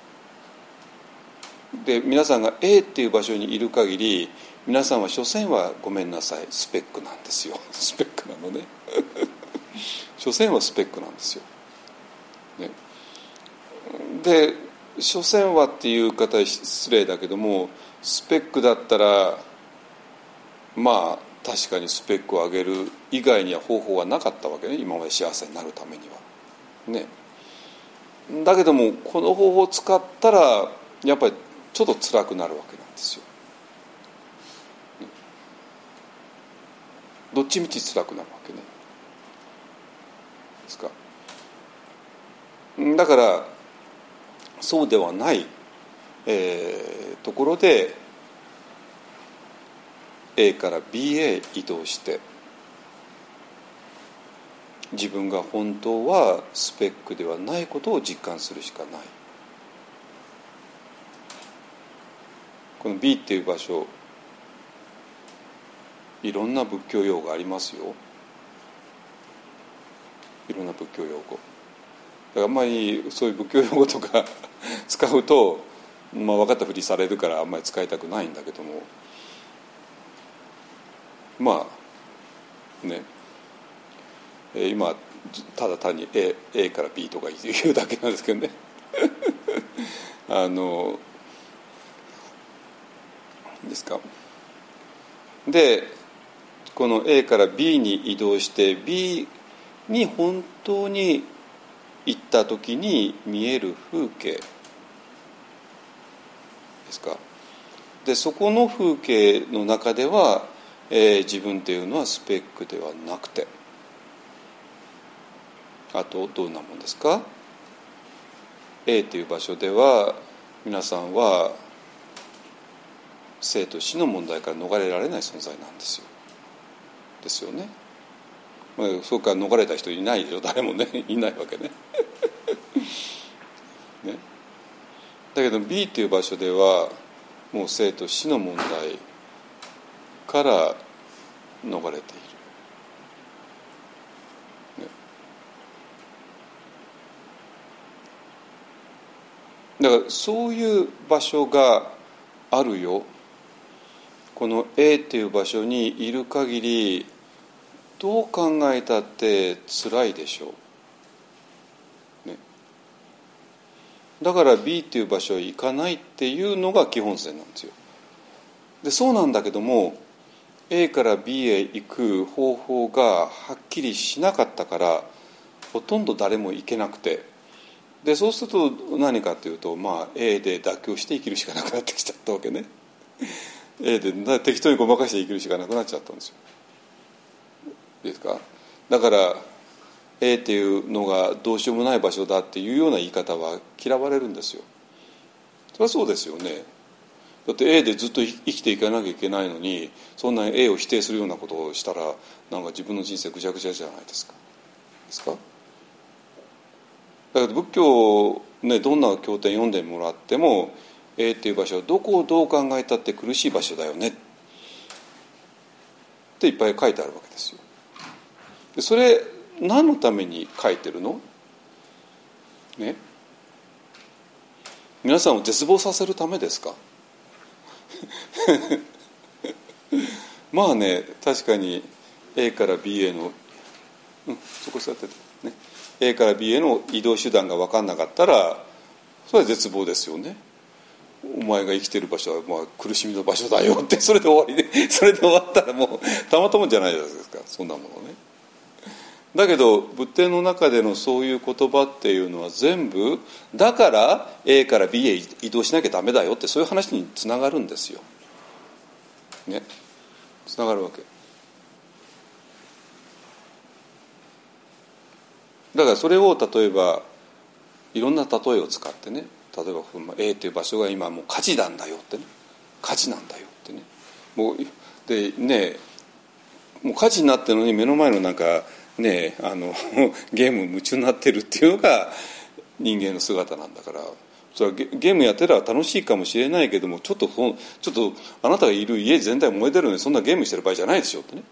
で皆さんが A っていう場所にいる限り、皆さんは所詮はごめんなさいスペックなんですよ。スペックなのね所詮はスペックなんですよ、ね、で所詮はっていう方は失礼だけども、スペックだったらまあ確かにスペックを上げる以外には方法はなかったわけね、今まで幸せになるためにはね。だけどもこの方法を使ったらやっぱりちょっと辛くなるわけなんですよ。どっちみち辛くなるわけね。ですか。だからそうではない、えー、ところで A から B へ移動して自分が本当はスペックではないことを実感するしかない。この B っていう場所いろんな仏教用語ありますよ。いろんな仏教用語。だからあんまりそういう仏教用語とか使うと、まあ、分かったふりされるからあんまり使いたくないんだけども、まあね、えー、今ただ単に A, A から B とか言うだけなんですけどねあのですか。でこの A から B に移動して B に本当に行った時に見える風景ですか。でそこの風景の中では、えー、自分というのはスペックではなくて、あとどんなもんですか。 A という場所では皆さんは生と死の問題から逃れられない存在なんですよ。ですよね。まあ、そうから逃れた人いないでしょ、誰もねいないわけねね。だけど B という場所ではもう生と死の問題から逃れている、ね、だからそういう場所があるよ。この A という場所にいる限りどう考えたって辛いでしょう、ね、だから B という場所へ行かないっていうのが基本線なんですよ。でそうなんだけども A から B へ行く方法がはっきりしなかったからほとんど誰も行けなくて、でそうすると何かというと、まあ、A で妥協して生きるしかなくなってきちゃったわけねA で適当にごまかして生きるしかなくなっちゃったんですよ。ですか。だから A っていうのがどうしようもない場所だっていうような言い方は嫌われるんですよ。それはそうですよね。だって A でずっと生きていかなきゃいけないのに、そんな A を否定するようなことをしたらなんか自分の人生ぐちゃぐちゃじゃないですか。ですか。だから仏教ね、どんな経典読んでもらっても A っていう場所はどこをどう考えたって苦しい場所だよねっていっぱい書いてあるわけですよ。でそれ何のために書いてるのね。皆さんを絶望させるためですかまあね、確かに A から B への、うん、そこ座っててね、A から B への移動手段が分かんなかったらそれは絶望ですよね。お前が生きてる場所はまあ苦しみの場所だよってそれで終わりで、それで終わったらもうたまったもんじゃないですか、そんなものね。だけど仏典の中でのそういう言葉っていうのは全部だから A から B へ移動しなきゃダメだよってそういう話につながるんですよ。ね、つながるわけ。だからそれを例えばいろんな例えを使ってね、例えば A という場所が今もう火事なんだよってね、火事なんだよってね、もうでね、もう火事になってるのに目の前のなんかね、あのゲーム夢中になってるっていうのが人間の姿なんだから、それはゲームやってたら楽しいかもしれないけども、ちょっとちょっとあなたがいる家全体燃えてるのにそんなゲームしてる場合じゃないでしょってね。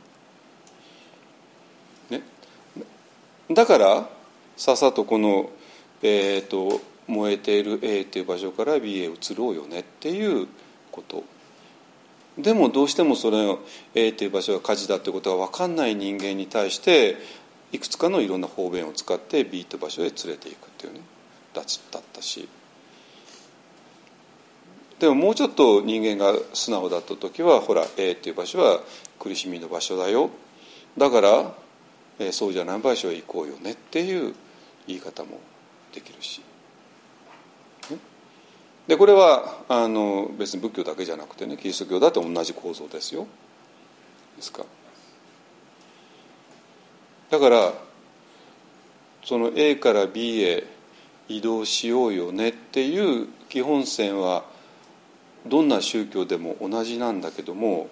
ね、だからさっさとこの、えー、と燃えている A という場所から B へ移ろうよねっていうこと。でもどうしてもそれを A という場所が火事だってことが分かんない人間に対していくつかのいろんな方便を使って B という場所へ連れていくっていうね、だったし、でももうちょっと人間が素直だった時はほら A という場所は苦しみの場所だよ、だから、えー、そうじゃない場所へ行こうよねっていう言い方もできるし、でこれはあの別に仏教だけじゃなくてね、キリスト教だって同じ構造ですよ。ですか。だからその A から B へ移動しようよねっていう基本線はどんな宗教でも同じなんだけども、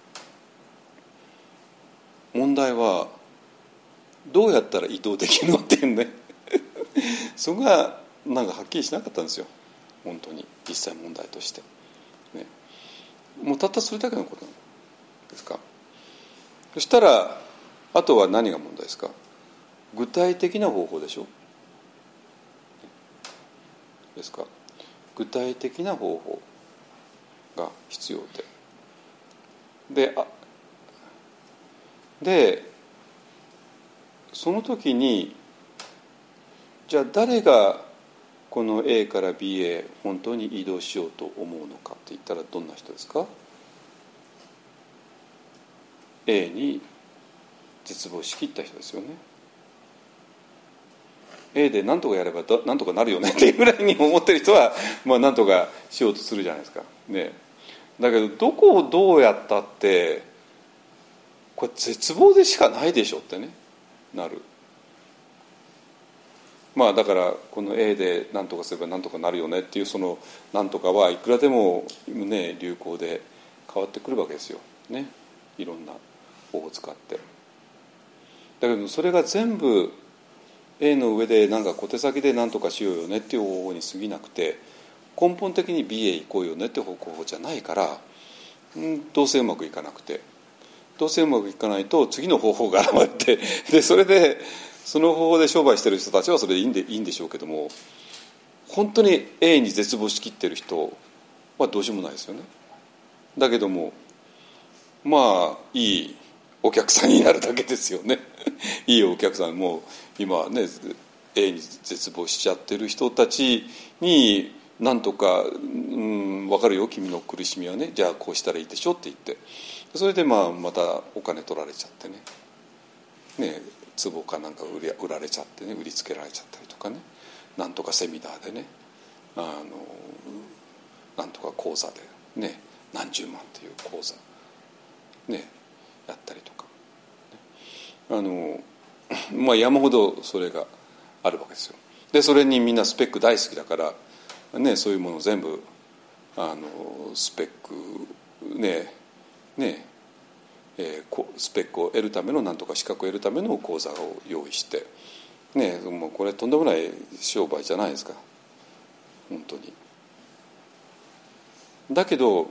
問題はどうやったら移動できるのっていうねそこがなんかはっきりしなかったんですよ、本当に実際問題として、ね、もうたったそれだけのことですか。 そしたらあとは何が問題ですか？具体的な方法でしょ。ですか。具体的な方法が必要で、で、あでその時にじゃあ誰がこの A から B へ本当に移動しようと思うのかって言ったらどんな人ですか？ A に絶望しきった人ですよね。 A で何とかやれば何とかなるよねっていうぐらいに思ってる人はまあ何とかしようとするじゃないですか、ね、だけどどこをどうやったってこれ絶望でしかないでしょってねなる。まあだからこの A で何とかすれば何とかなるよねっていうその何とかはいくらでもね流行で変わってくるわけですよね、いろんな方法を使って。だけどそれが全部 A の上でなんか小手先で何とかしようよねっていう方法に過ぎなくて、根本的に B へ行こうよねっていう方法じゃないから、うん、どうせうまくいかなくて、どうせうまくいかないと次の方法が現れて、でそれでその方法で商売してる人たちはそれでいいんでいいんでしょうけども、本当に A に絶望しきってる人はどうしようもないですよね。だけどもまあいいお客さんになるだけですよねいいお客さん、もう今ね A に絶望しちゃってる人たちになんとか、うん、分かるよ君の苦しみはね、じゃあこうしたらいいでしょって言って、それでまあまたお金取られちゃってねね壺かなんか売り売られちゃってね、売りつけられちゃったりとかね、なんとかセミナーでね、あのなんとか講座でね何十万っていう講座ねやったりとか、あのまあ山ほどそれがあるわけですよ。でそれにみんなスペック大好きだからね、そういうものを全部あのスペックねねえー、スペックを得るためのなんとか資格を得るための講座を用意してね、もうこれとんでもない商売じゃないですか本当に。だけど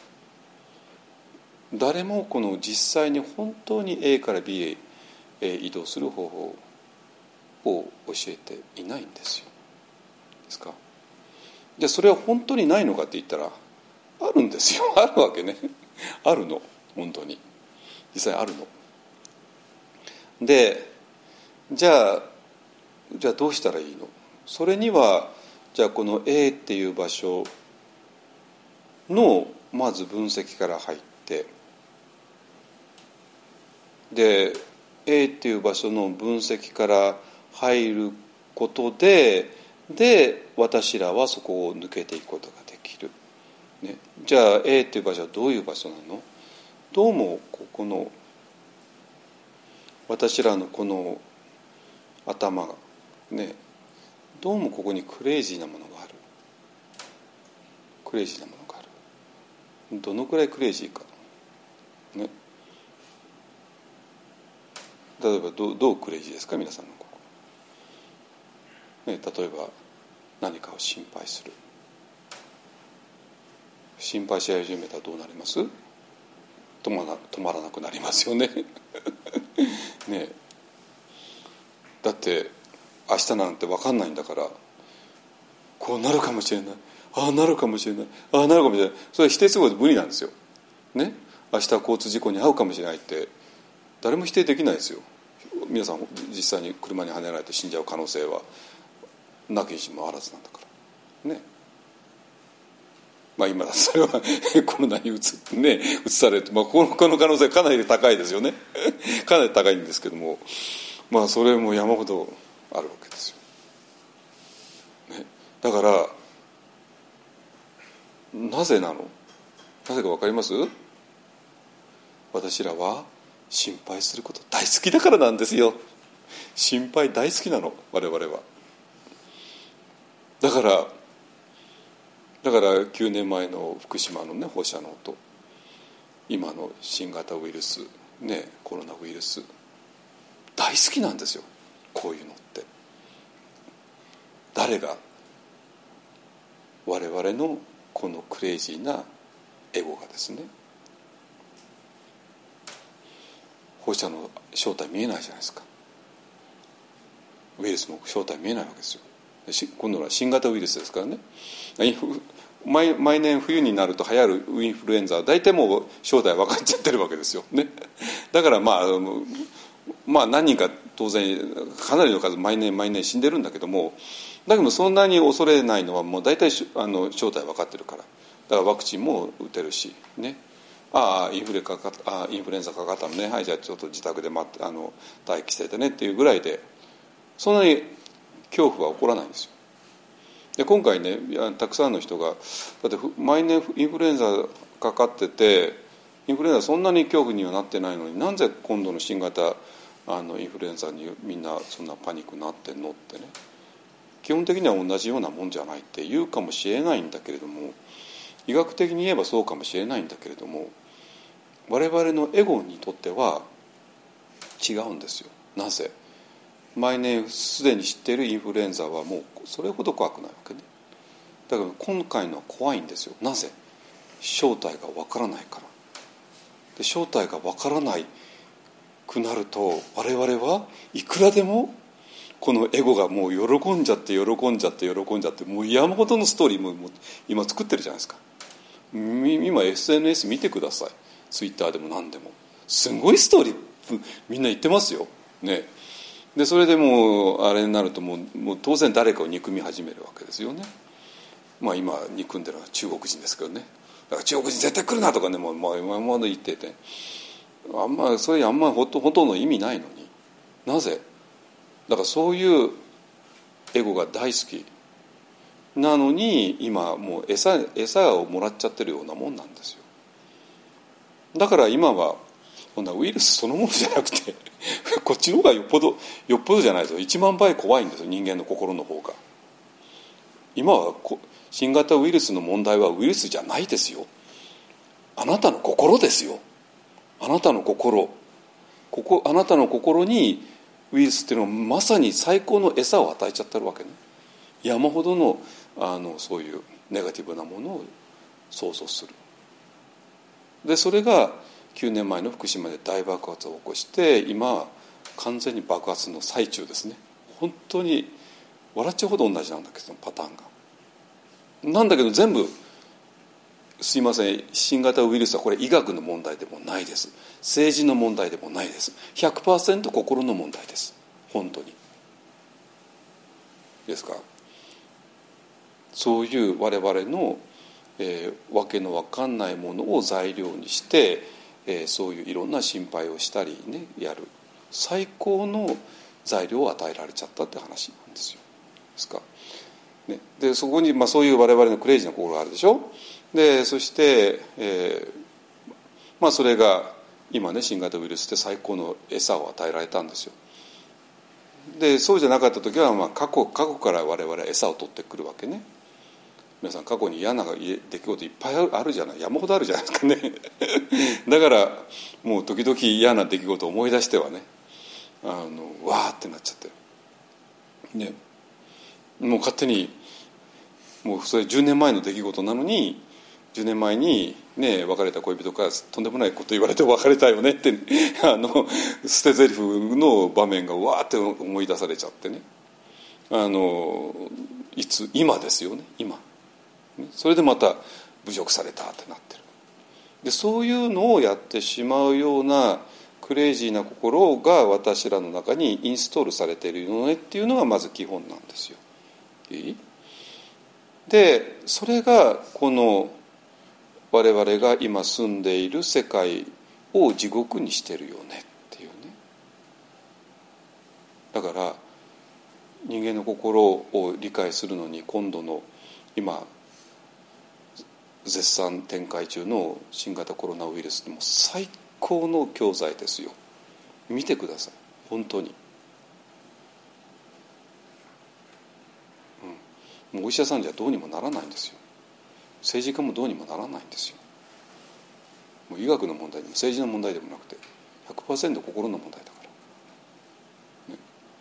誰もこの実際に本当に A から B へ移動する方法を教えていないんですよ。ですか。じゃあそれは本当にないのかって言ったらあるんですよ。あるわけね。あるの、本当に実際あるので、じゃあじゃあどうしたらいいの。それにはじゃあこの A っていう場所のまず分析から入って、で A っていう場所の分析から入ることでで私らはそこを抜けていくことができる、ね、じゃあ A っていう場所はどういう場所なの。どうもここの私らのこの頭がね、どうもここにクレイジーなものがある。クレイジーなものがある。どのくらいクレイジーか、ね、例えば ど, どうクレイジーですか皆さんのここ、ね、例えば何かを心配する。心配し始めたらどうなります？止まら、止まらなくなりますよねね、だって明日なんて分かんないんだから、こうなるかもしれない、ああなるかもしれない、ああなるかもしれない、それは否定すること無理なんですよ、ね、明日交通事故に遭うかもしれないって誰も否定できないですよ。皆さん実際に車にはねられて死んじゃう可能性はなきにしもあらずなんだからね。まあ今だそれはコロナにうつ、ね、うつされる、まあ、このこの可能性はかなり高いですよねかなり高いんですけども、まあそれも山ほどあるわけですよ、ね、だからなぜなの、なぜか分かります？私らは心配すること大好きだからなんですよ。心配大好きなの我々は。だからだからきゅうねんまえの福島のね放射能と今の新型ウイルスね、コロナウイルス大好きなんですよ。こういうのって誰が我々のこのクレイジーなエゴがですね、 放射の正体見えないじゃないですか。ウイルスも正体見えないわけですよ。今度は新型ウイルスですからね。毎, 毎年冬になると流行るインフルエンザは大体もう正体分かっちゃってるわけですよね。だからまあまあ何人か当然かなりの数毎年毎年死んでるんだけども、だけどそんなに恐れないのはもう大体あの正体分かってるから、だからワクチンも打てるしね。ああインフレかかっあインフルエンザかかったのね、はいじゃあちょっと自宅で待ってあの待機しててねっていうぐらいで、そんなに恐怖は起こらないんですよ。で今回ねたくさんの人がだって毎年インフルエンザかかってて、インフルエンザそんなに恐怖にはなってないのに、なぜ今度の新型あのインフルエンザにみんなそんなパニックになってんのってね、基本的には同じようなもんじゃないって言うかもしれないんだけれども、医学的に言えばそうかもしれないんだけれども、我々のエゴにとっては違うんですよ。なぜ？毎年すでに知っているインフルエンザはもうそれほど怖くないわけね。だから今回のは怖いんですよ。なぜ？正体がわからないから。で正体がわからないくなると、我々はいくらでもこのエゴがもう喜んじゃって喜んじゃって喜んじゃって、もう山ほどのストーリーも今作ってるじゃないですか。今 エスエヌエス 見てください。ツイッターでも何でもすごいストーリーみんな言ってますよね。でそれでもうあれになるともう、もう当然誰かを憎み始めるわけですよね。まあ今憎んでるのは中国人ですけどね。だから中国人絶対来るなとかね、もうまあ今まで言ってて、あんまそれあんまほとほとんど意味ないのに、なぜ？だからそういうエゴが大好きなのに今もう餌餌をもらっちゃってるようなもんなんですよ。だから今はこんなウイルスそのものじゃなくてこっちの方がよっぽどよっぽどじゃないですよ。いちまんばい怖いんですよ、人間の心の方が。今は新型ウイルスの問題はウイルスじゃないですよ。あなたの心ですよ。あなたの心ここあなたの心にウイルスっていうのはまさに最高の餌を与えちゃってるわけね。山ほどの、あのそういうネガティブなものを想像する。でそれがきゅうねんまえの福島で大爆発を起こして、今完全に爆発の最中ですね。本当に笑っちゃうほど同じなんだけどパターンがなんだけど、全部すいません、新型ウイルスはこれ医学の問題でもないです、政治の問題でもないです、 ひゃくパーセント 心の問題です。本当にですか。そういう我々の、えー、わけのわかんないものを材料にして、えー、そういういろんな心配をしたりねやる最高の材料を与えられちゃったって話なんですよ。ですか、ね、でそこに、まあ、そういう我々のクレイジーな心があるでしょ。でそして、えーまあ、それが今ね新型ウイルスって最高の餌を与えられたんですよ。でそうじゃなかった時は、まあ、過去過去から我々は餌を取ってくるわけね。皆さん過去に嫌な出来事いっぱいあるじゃない、山ほどあるじゃないですかねだからもう時々嫌な出来事を思い出してはね、あのわーってなっちゃってね、もう勝手にもうそれじゅうねんまえの出来事なのに、じゅうねんまえにね別れた恋人からとんでもないこと言われて別れたよねって、ね、あの捨て台詞の場面がわーって思い出されちゃってね、あのいつ今ですよね、今それでまた侮辱されたってなってる。でそういうのをやってしまうようなクレイジーな心が私らの中にインストールされているのねっていうのがまず基本なんですよ。いい？でそれがこの我々が今住んでいる世界を地獄にしてるよねっていうね。だから人間の心を理解するのに今度の今絶賛展開中の新型コロナウイルスでも最高の教材ですよ。見てください本当に、うん、もうお医者さんじゃどうにもならないんですよ。政治家もどうにもならないんですよ。もう医学の問題でも政治の問題でもなくて ひゃくパーセント 心の問題だから、ね、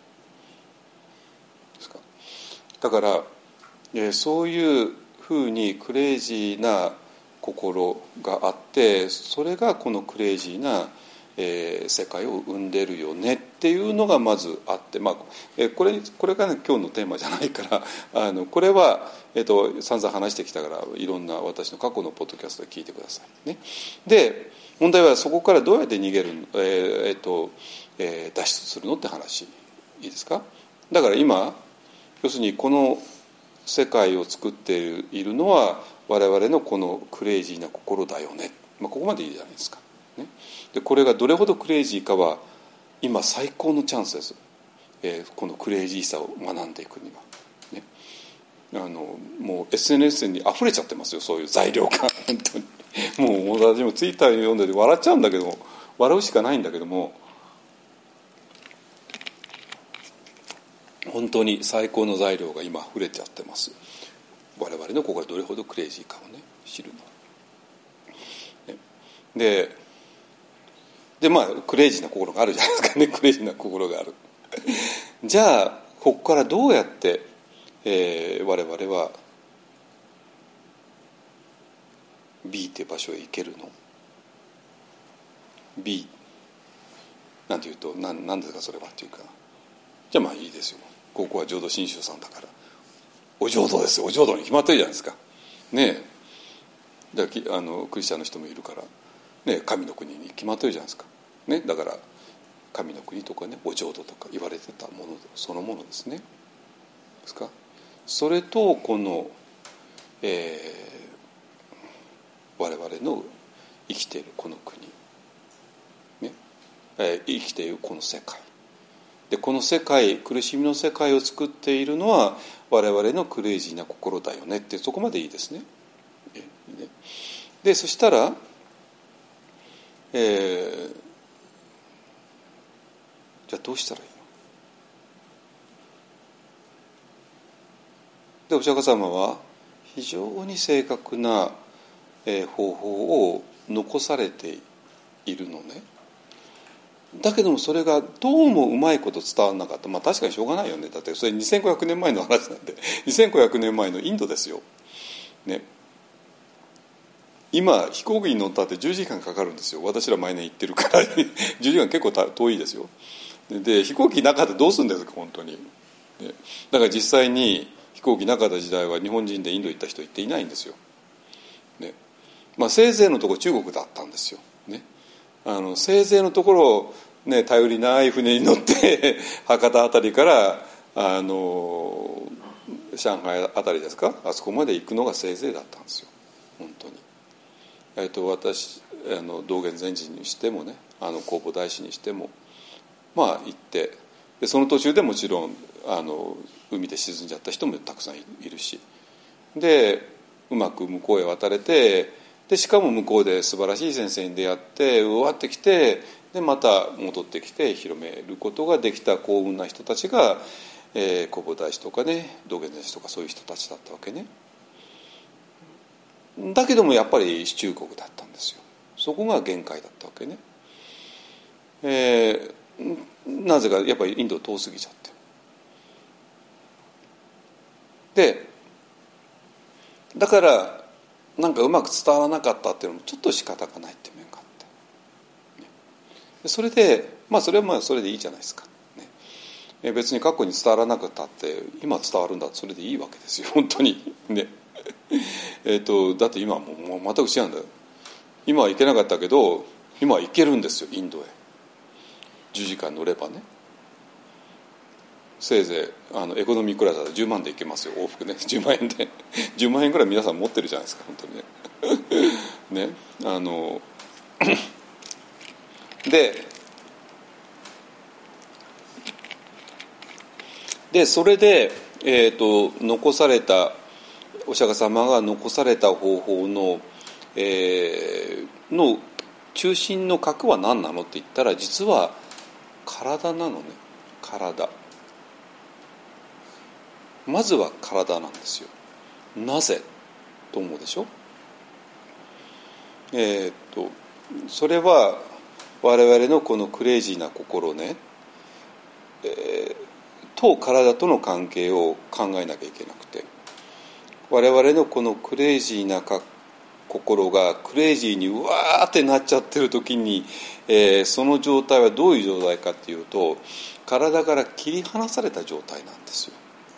ですか。だから、えー、そういうふうにクレイジーな心があって、それがこのクレイジーなえー、世界を生んでるよねっていうのがまずあって、まあえー、これこれが、ね、今日のテーマじゃないからあのこれは、えー、と散々話してきたからいろんな私の過去のポッドキャストで聞いてください、ね、で問題はそこからどうやって逃げるの、えーえーとえー、脱出するのって話いいですか。だから今要するにこの世界を作っているのは我々のこのクレイジーな心だよね、まあ、ここまでいいじゃないですか、ね、でこれがどれほどクレイジーかは今最高のチャンスです、えー、このクレイジーさを学んでいくには、ね、あのもう エスエヌエス に溢れちゃってますよ、そういう材料が本当にもう私もツイッター読んでて笑っちゃうんだけども、笑うしかないんだけども、本当に最高の材料が今溢れちゃってます。我々の心がどれほどクレイジーかをね知るの、ね、ででまあクレイジーな心があるじゃないですかねクレイジーな心があるじゃあここからどうやって、えー、我々は B っていう場所へ行けるの？ B なんていうと何なんですかそれはっていうか、じゃあまあいいですよ、ここは浄土真宗さんだからお浄土ですよ、お浄土に決まってるじゃないですかねえ。だからあのクリスチャンの人もいるから、ね、神の国に決まってるじゃないですか、ね、だから神の国とかねお浄土とか言われてたものそのものですね。ですか。それとこの、えー、我々の生きているこの国、ねえー、生きているこの世界で、この世界苦しみの世界を作っているのは我々のクレイジーな心だよねって、そこまでいいですね。でそしたら、えー、じゃあどうしたらいいの？でお釈迦様は非常に正確な、えー、方法を残されているのね。だけどもそれがどうもうまいこと伝わらなかった。まあ確かにしょうがないよね。だってそれにせんごひゃくねんまえの話なんでにせんごひゃくねんまえのインドですよ、ね、今飛行機に乗ったってじゅうじかんかかるんですよ。私ら毎年行ってるからじゅうじかん結構遠いですよ。で飛行機なかったらどうするんですか本当に、ね、だから実際に飛行機なかった時代は日本人でインド行った人行っていないんですよ、ね。まあせいぜいのところ中国だったんですよ、ね。あのせいぜいのところ、ね、頼りない船に乗って博多あたりからあの上海あたりですか、あそこまで行くのがせいぜいだったんですよ本当に。えっと、私あの道元禅師にしてもね、あの弘法大師にしてもまあ行って、でその途中でもちろんあの海で沈んじゃった人もたくさんいるし、でうまく向こうへ渡れて、でしかも向こうで素晴らしい先生に出会ってうわってきて、でまた戻ってきて広めることができた幸運な人たちが、えー、弘法大師とかね道元禅師とかそういう人たちだったわけね。だけどもやっぱり中国だったんですよ。そこが限界だったわけね。えー、なぜかやっぱりインド遠すぎちゃってでだからなんかうまく伝わらなかったっていうのもちょっと仕方がないっていう面があって、ね、それでまあそれはまあそれでいいじゃないですか、ね、別に過去に伝わらなかったって今伝わるんだってそれでいいわけですよ本当にねえとだって今はもう全く違うんだよ。今は行けなかったけど今は行けるんですよインドへ。じゅうじかん乗ればね、せいぜいあのエコノミークラスだとじゅうまんで行けますよ往復ねじゅうまんえんでじゅうまんえんぐらい皆さん持ってるじゃないですか本当にねねあのででそれで、えーと、残されたお釈迦様が残された方法の、えー、の中心の核は何なのって言ったら実は体なのね。体、まずは体なんですよ。なぜと思うでしょ。えー、っとそれは我々のこのクレイジーな心ね、えー、と体との関係を考えなきゃいけなくて、我々のこのクレイジーな心がクレイジーにうわーってなっちゃってる時に、えー、その状態はどういう状態かっていうと、体から切り離された状態なんですよ。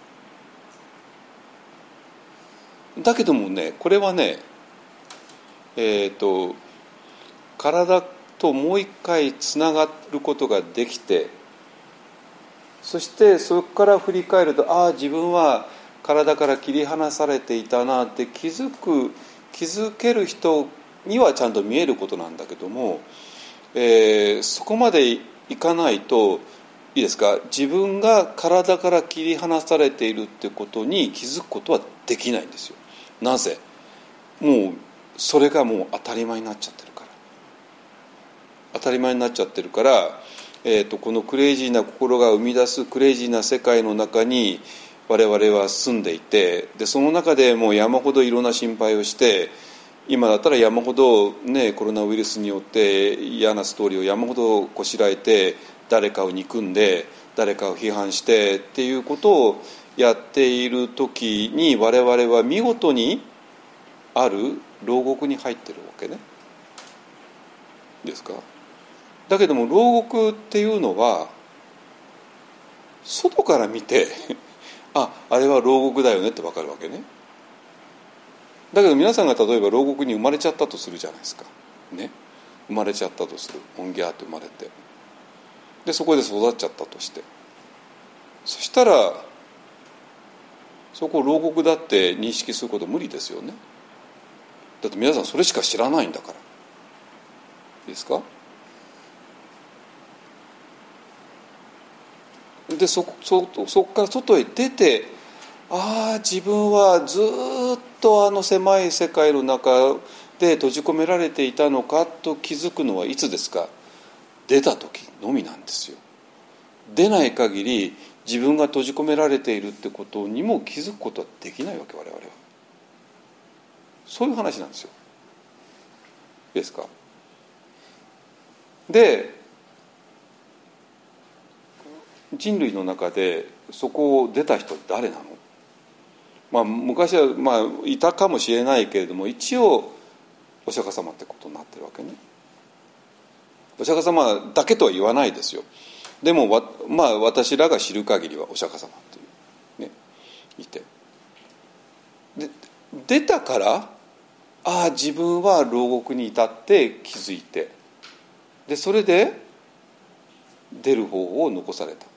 だけどもね、これはね、えーと、体ともう一回つながることができて、そしてそこから振り返ると、ああ自分は体から切り離されていたなって気づく気づける人にはちゃんと見えることなんだけども、えー、そこまでいかないと、いいですか、自分が体から切り離されているってことに気づくことはできないんですよ。なぜ？もうそれがもう当たり前になっちゃってるから。当たり前になっちゃってるから、えーと、このクレイジーな心が生み出すクレイジーな世界の中に我々は住んでいて、でその中でもう山ほどいろんな心配をして、今だったら山ほど、ね、コロナウイルスによって嫌なストーリーを山ほどこしらえて、誰かを憎んで誰かを批判してっていうことをやっている時に、我々は見事にある牢獄に入ってるわけね。ですか？だけども牢獄っていうのは外から見てあ、あれは牢獄だよねって分かるわけね。だけど皆さんが例えば牢獄に生まれちゃったとするじゃないですか、ね、生まれちゃったとする、オンギャーって生まれて、でそこで育っちゃったとして、そしたらそこを牢獄だって認識すること無理ですよね。だって皆さんそれしか知らないんだから。いいですか？で そ, そ, そこから外へ出て、ああ自分はずっとあの狭い世界の中で閉じ込められていたのかと気づくのはいつですか？出た時のみなんですよ。出ない限り自分が閉じ込められているってことにも気づくことはできないわけ、我々は。そういう話なんですよ。いいですか？で人類の中でそこを出た人は誰なの？まあ昔はまあいたかもしれないけれども、一応お釈迦様ってことになってるわけね。お釈迦様だけとは言わないですよ。でもわまあ私らが知る限りはお釈迦様っていうねいて、で出たから、ああ自分は牢獄にいたって気づいて、でそれで出る方法を残された。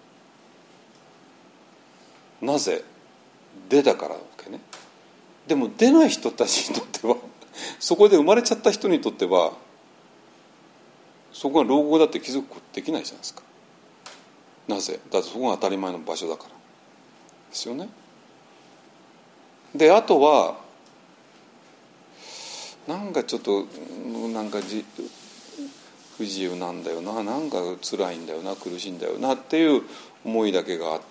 なぜ？出たからなわけね。でも出ない人たちにとってはそこで生まれちゃった人にとってはそこが牢獄だって気づくことできないじゃないですか。なぜ？だってそこが当たり前の場所だからですよね。であとはなんかちょっとなんかじ不自由なんだよな、なんか辛いんだよな、苦しいんだよなっていう思いだけがあって、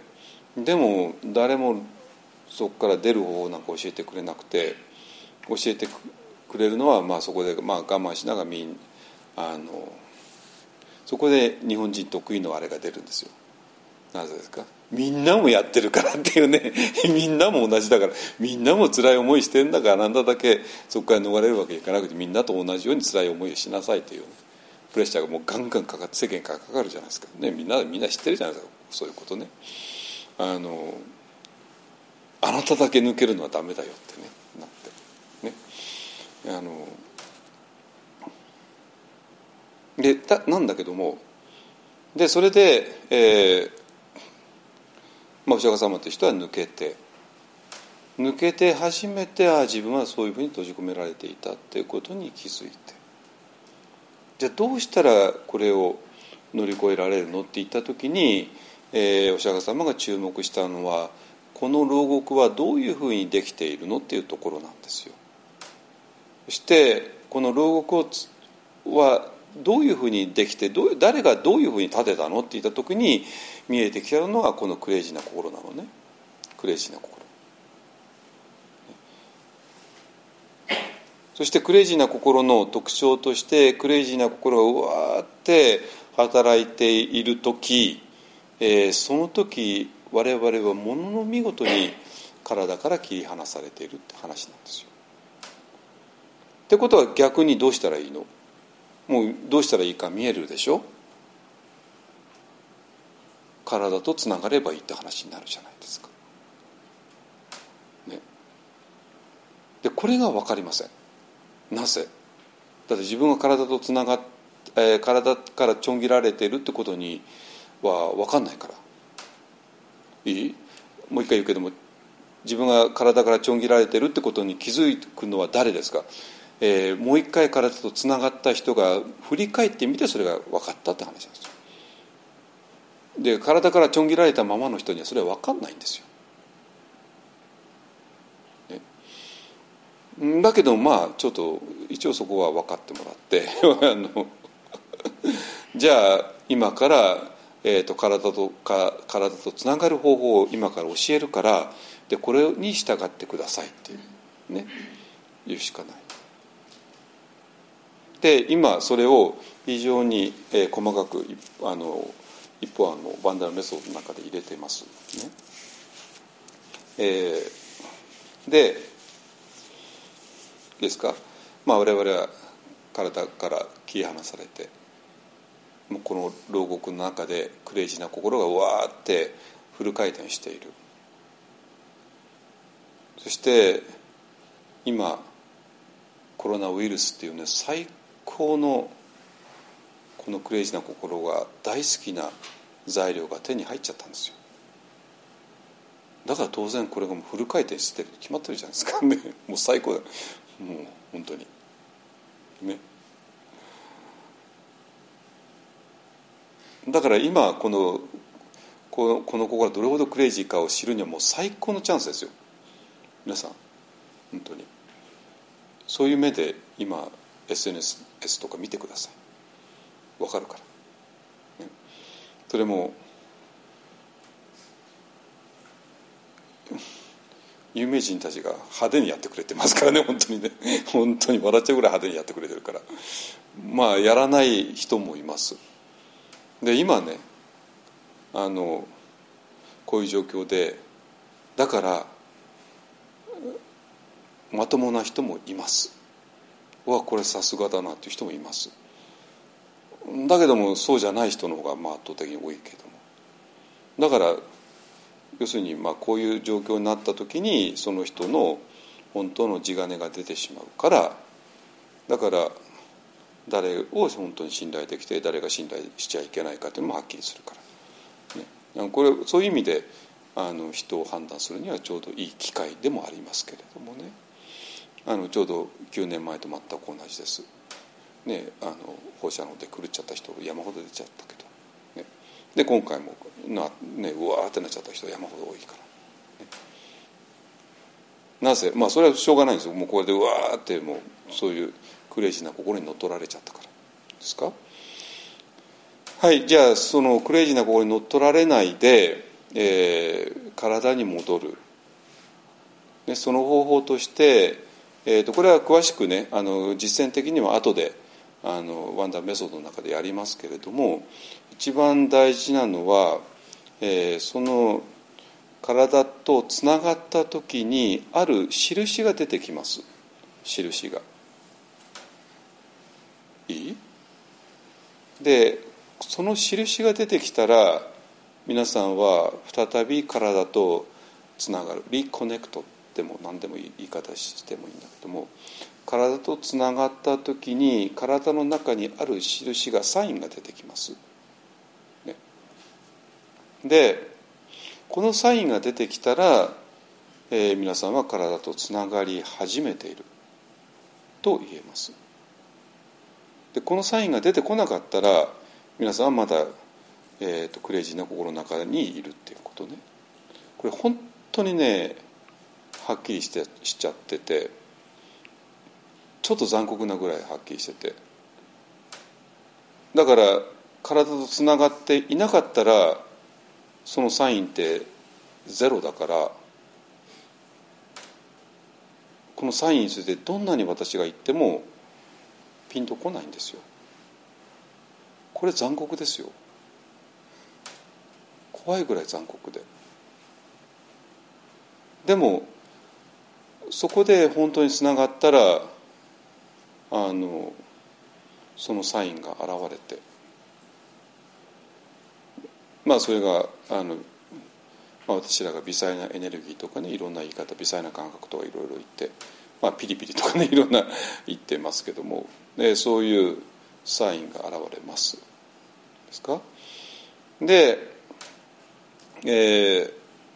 でも誰もそこから出る方法なんか教えてくれなくて、教えてくれるのはまあそこでまあ我慢しながらみんあのそこで日本人得意のあれが出るんですよ。なぜですか？みんなもやってるからっていうねみんなも同じだから、みんなも辛い思いしてんだから、あなただけそこから逃れるわけにいかなくて、みんなと同じように辛い思いをしなさいという、ね、プレッシャーがもうガンガンかかって世間からかかるじゃないですか、ね、みんなみんな知ってるじゃないですか、そういうことね。あのあなただけ抜けるのはダメだよってねなってね、あのでだなんだけども、でそれで、えーまあ、お釈迦様という人は抜けて抜けて初めて、ああ自分はそういうふうに閉じ込められていたっていうことに気づいて、じゃあどうしたらこれを乗り越えられるのって言った時に、えー、お釈迦様が注目したのは、この牢獄はどういうふうにできているのっていうところなんですよ。そしてこの牢獄はどういうふうにできて、どう誰がどういうふうに建てたのって言った時に見えてきたのがこのクレイジーな心なのね。クレイジーな心。そしてクレイジーな心の特徴として、クレイジーな心がうわーって働いている時、えー、その時我々はものの見事に体から切り離されているって話なんですよ。 ってことは逆にどうしたらいいの？もうどうしたらいいか見えるでしょ。体とつながればいいって話になるじゃないですか、ね、でこれが分かりません。なぜ？だって自分が体とつながっ、えー、体からちょん切られているってことには分かんないから。いい？もう一回言うけども、自分が体からちょん切られているってことに気づくのは誰ですか？えー、もう一回体とつながった人が振り返ってみてそれが分かったって話なんですよ。で体からちょん切られたままの人にはそれは分かんないんですよ、ね、だけどまあちょっと一応そこは分かってもらってあのじゃあ今から、えー、と体とか体とつながる方法を今から教えるから、でこれに従ってくださいっていうね、言うしかない。で今それを非常に、えー、細かくあの一方あのバンダラメソッドの中で入れてますね。えー、でですか、まあ我々は体から切り離されて、もうこの牢獄の中でクレイジーな心がわーってフル回転している。そして今コロナウイルスっていうね、最高のこのクレイジーな心が大好きな材料が手に入っちゃったんですよ。だから当然これがもうフル回転してる決まってるじゃないですかね。もう最高だ、もう本当にね。だから今このこのこの子がどれほどクレイジーかを知るにはもう最高のチャンスですよ皆さん、本当に。そういう目で今 エスエヌエス とか見てください。わかるから、ね、それも有名人たちが派手にやってくれてますからね、本当にね、本当に笑っちゃうぐらい派手にやってくれてるから、まあやらない人もいます。で今ね、あのこういう状況で、だからまともな人もいます。わ、これさすがだなっていう人もいます。だけどもそうじゃない人の方がまあ圧倒的に多いけども、だから要するにまあこういう状況になった時にその人の本当の地金が出てしまうから、だから誰を本当に信頼できて誰が信頼しちゃいけないかというのもはっきりするから、ね、これそういう意味であの人を判断するにはちょうどいい機会でもありますけれどもね。あのちょうどきゅうねんまえと全く同じです、ね、あの放射能で狂っちゃった人山ほど出ちゃったけど、ね、で今回もな、ね、うわーってなっちゃった人山ほど多いから、ね、なぜ、まあそれはしょうがないんですよ。もうこれでうわーってもうそういうクレイジーな心に乗っ取られちゃったからですか。はい、じゃあそのクレイジーな心に乗っ取られないで、えー、体に戻る、ね、その方法としてえー、とこれは詳しくね、あの実践的には後であのワンダーメソッドの中でやりますけれども、一番大事なのは、えー、その体とつながった時にある印が出てきます。印がいい？でその印が出てきたら皆さんは再び体とつながる、リコネクトでも何でもいい言い方してもいいんだけども、体とつながった時に体の中にある印がサインが出てきます、ね、でこのサインが出てきたら、えー、皆さんは体とつながり始めていると言えます。でこのサインが出てこなかったら皆さんはまだ、えーと、クレイジーな心の中にいるっていうことね。これ本当にねはっきりしてしちゃってて、ちょっと残酷なぐらいはっきりしてて、だから体とつながっていなかったらそのサインってゼロだから、このサインについてどんなに私が言ってもピンとこないんですよ。これ残酷ですよ。怖いぐらい残酷で、でもそこで本当につながったらあのそのサインが現れて、まあそれがあの、まあ、私らが微細なエネルギーとかね、いろんな言い方、微細な感覚とかいろいろ言って、まあ、ピリピリとかねいろんな言ってますけども、でそういうサインが現れますですか。で、え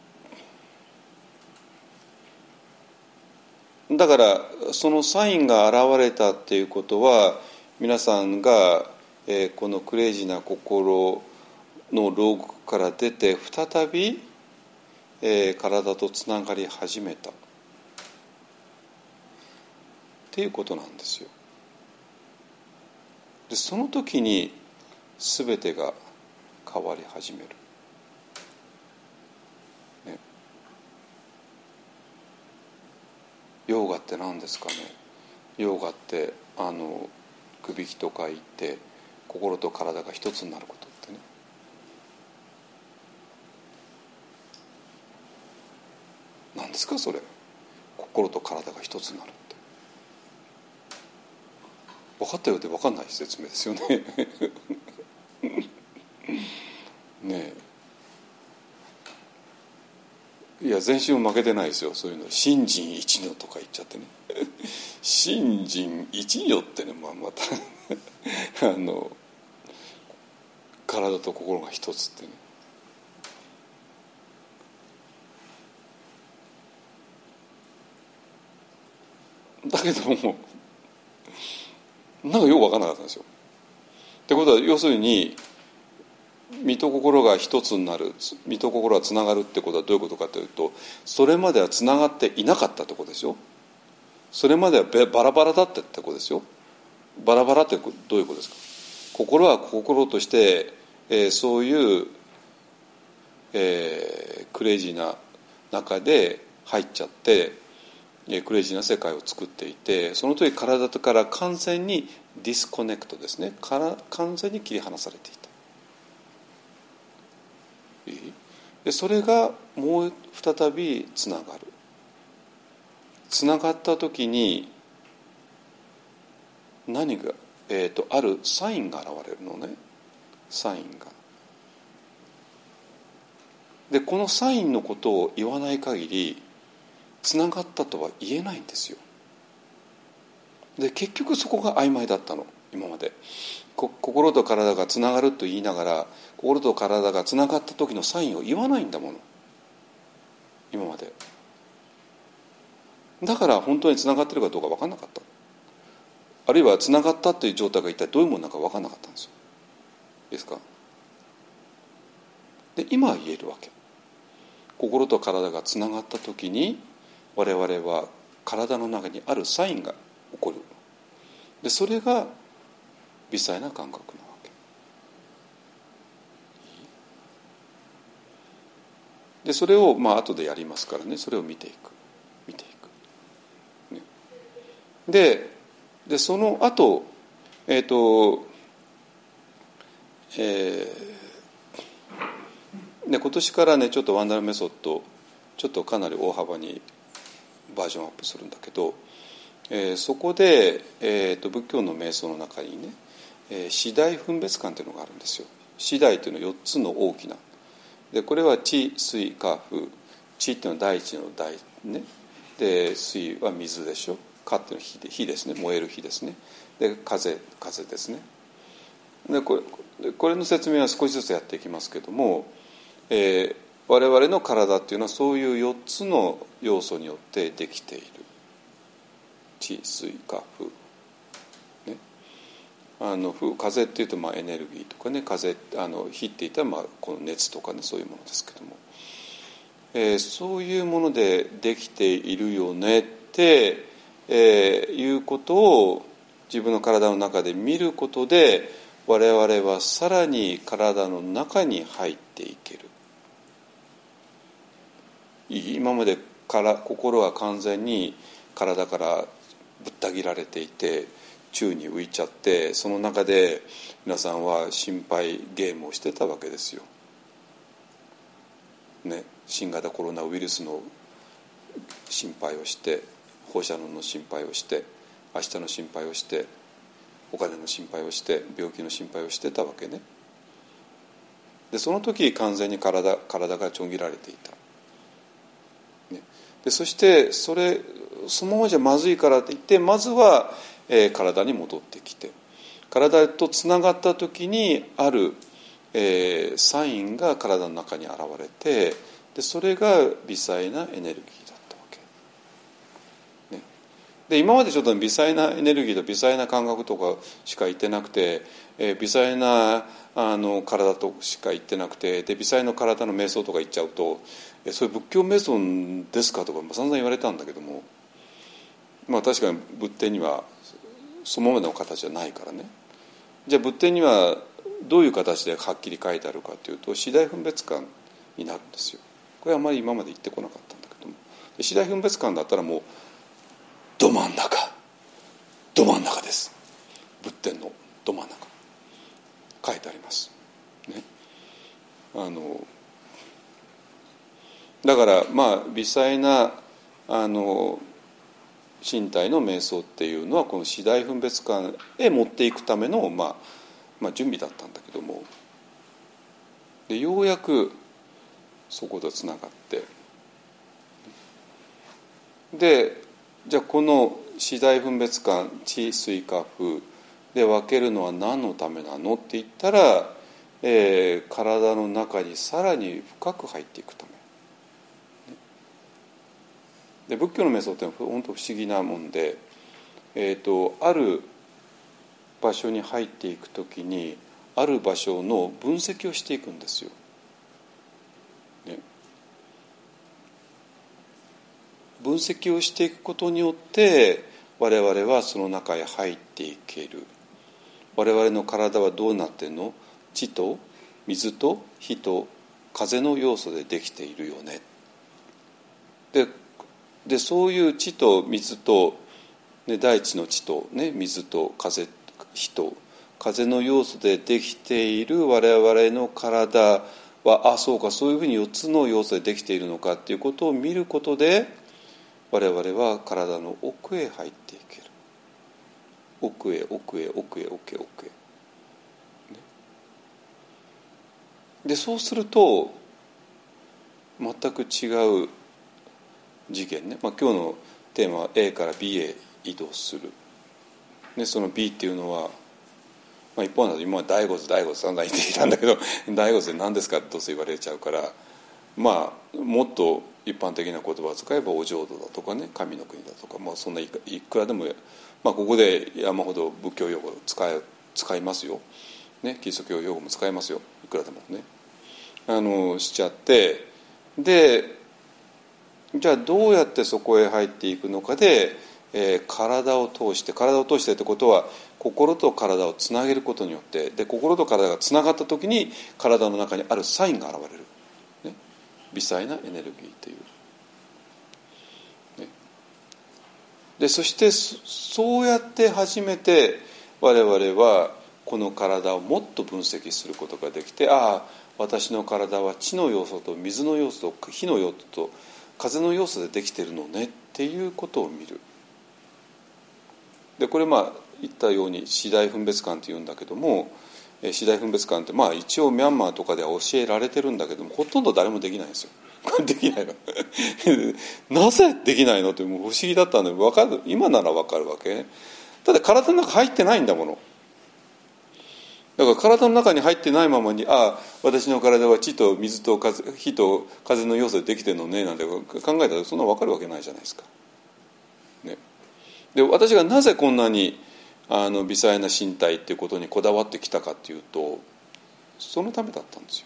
ー、だからそのサインが現れたっていうことは、皆さんが、えー、このクレイジーな心の牢獄から出て再び、えー、体とつながり始めたっていうことなんですよ。でその時に全てが変わり始める、ね、ヨーガって何ですかね。ヨーガってあのくびきとか言って心と体が一つになることってね、何ですかそれ。心と体が一つになるって分かったようで分かんない説明ですよねねえ、いや全身も負けてないですよ。そういうの心身一如とか言っちゃってね心身一如ってね、まあ、またあの体と心が一つってね、だけどもなんかよく分からなかったんですよ。ってことは要するに身と心が一つになる、身と心がつながるってことはどういうことかというと、それまではつながっていなかったってことですよ。それまではバラバラだったってことですよ。バラバラってどういうことですか。心は心として、えー、そういう、えー、クレイジーな中で入っちゃって、えー、クレイジーな世界を作っていて、その時体から完全にディスコネクトですね、から完全に切り離されていた。でそれがもう再びつながる。つながった時に何が、えーと、あるサインが現れるのね。サインが。でこのサインのことを言わない限りつながったとは言えないんですよ。で結局そこが曖昧だったの今まで。心と体がつながると言いながら、心と体がつながった時のサインを言わないんだもの今まで。だから本当につながってるかどうか分からなかった。あるいはつながったという状態が一体どういうものなのか分からなかったんですよ。いいですか。で今は言えるわけ。心と体がつながった時に我々は体の中にあるサインが起こる。でそれが微細な感覚なわけ。でそれをまあ後でやりますからね、それを見ていく見ていく、ね、で, でその後えっ、ー、とえー、で今年からねちょっとワンダーメソッドちょっとかなり大幅にバージョンアップするんだけど、えー、そこで、えー、と仏教の瞑想の中にね、えー、四大分別観というのがあるんですよ。四大というのはよっつの大きなで、これは地水火風。地っていうのは大地の大ね、で水は水でしょ、火っていうのは火で火ですね、燃える火ですね。で風風ですね。でこれこれの説明は少しずつやっていきますけども、えー、我々の体っていうのはそういうよっつの要素によってできている。地水火風、ね、あの風っていうとまあエネルギーとかね、風あの火っていったらまあこの熱とかね、そういうものですけども、えー、そういうものでできているよねって、えー、いうことを自分の体の中で見ることで、我々はさらに体の中に入っていける。今までから心は完全に体からぶった切られていて宙に浮いちゃって、その中で皆さんは心配ゲームをしてたわけですよ、ね、新型コロナウイルスの心配をして、放射能の心配をして、 明日の心配をして、お金の心配をして、病気の心配をしてたわけね。でその時完全に 体, 体がちょん切られていた、ね、でそしてそれそのままじゃまずいからといって、まずは、えー、体に戻ってきて、体とつながった時にある、えー、サインが体の中に現れて、でそれが微細なエネルギーだったわけ、ね、で今までちょっと微細なエネルギーと微細な感覚とかしか言ってなくて、えー、微細なあの体としか言ってなくて、で微細な体の瞑想とか言っちゃうと、えそれ仏教瞑想ですかとか散々言われたんだけども、まあ確かに仏典にはそのままの形じゃないからね。じゃあ仏典にはどういう形ではっきり書いてあるかというと、次第分別観になるんですよ。これはあまり今まで言ってこなかったんだけども、次第分別観だったらもうど真ん中ど真ん中です。仏典のど真ん中書いてあります、ね、あのだからまあ微細なあの身体の瞑想っていうのはこの次第分別観へ持っていくための、まあ、まあ準備だったんだけども、でようやくそことつながって、でじゃあこの次第分別観地水火風で分けるのは何のためなのって言ったら、えー、体の中にさらに深く入っていくためで、仏教の瞑想って本当不思議なもんで、えーと、ある場所に入っていくときにある場所の分析をしていくんですよ、ね、分析をしていくことによって我々はその中へ入っていける。我々の体はどうなってんの？地と水と火と風の要素でできているよね。で、でそういう地と水と、ね、大地の地と、ね、水と風、火と風の要素でできている我々の体は、あ、そうか、そういうふうによっつの要素でできているのかっていうことを見ることで、我々は体の奥へ入っていける。奥へ奥へ奥へ奥へ奥へ、ね、でそうすると全く違う次元ね、まあ、今日のテーマは A から B へ移動する、でその B っていうのは、まあ、一方だと今は大仏大仏散々言っていたんだけど、大仏で何ですかってどうせ言われちゃうから、まあもっと一般的な言葉を使えばお浄土だとかね、神の国だとか、まあ、そんないくらでも、まあ、ここで山ほど仏教用語を使い、使いますよ、ね、キリスト教用語も使いますよ、いくらでもね、あのしちゃって、でじゃあどうやってそこへ入っていくのかで、えー、体を通して体を通してってことは心と体をつなげることによって、で心と体がつながった時に体の中にあるサインが現れる、ね、微細なエネルギーという、ね、でそしてそうやって初めて我々はこの体をもっと分析することができて、ああ私の体は地の要素と水の要素と火の要素と風の要素でできているのねっていうことを見る。でこれまあ言ったように次第分別観っていうんだけども、次第分別観ってまあ一応ミャンマーとかでは教えられてるんだけども、ほとんど誰もできないんですよ。できないのなぜできないのってもう不思議だったんで、分かる、今なら分かるわけ。ただ体の中入ってないんだもの。だから体の中に入ってないままに、ああ私の体は地と水と風、火と風の要素でできてるのねなんて考えたらそんな分かるわけないじゃないですか、ね、で私がなぜこんなにあの微細な身体っていうことにこだわってきたかっていうと、そのためだったんですよ。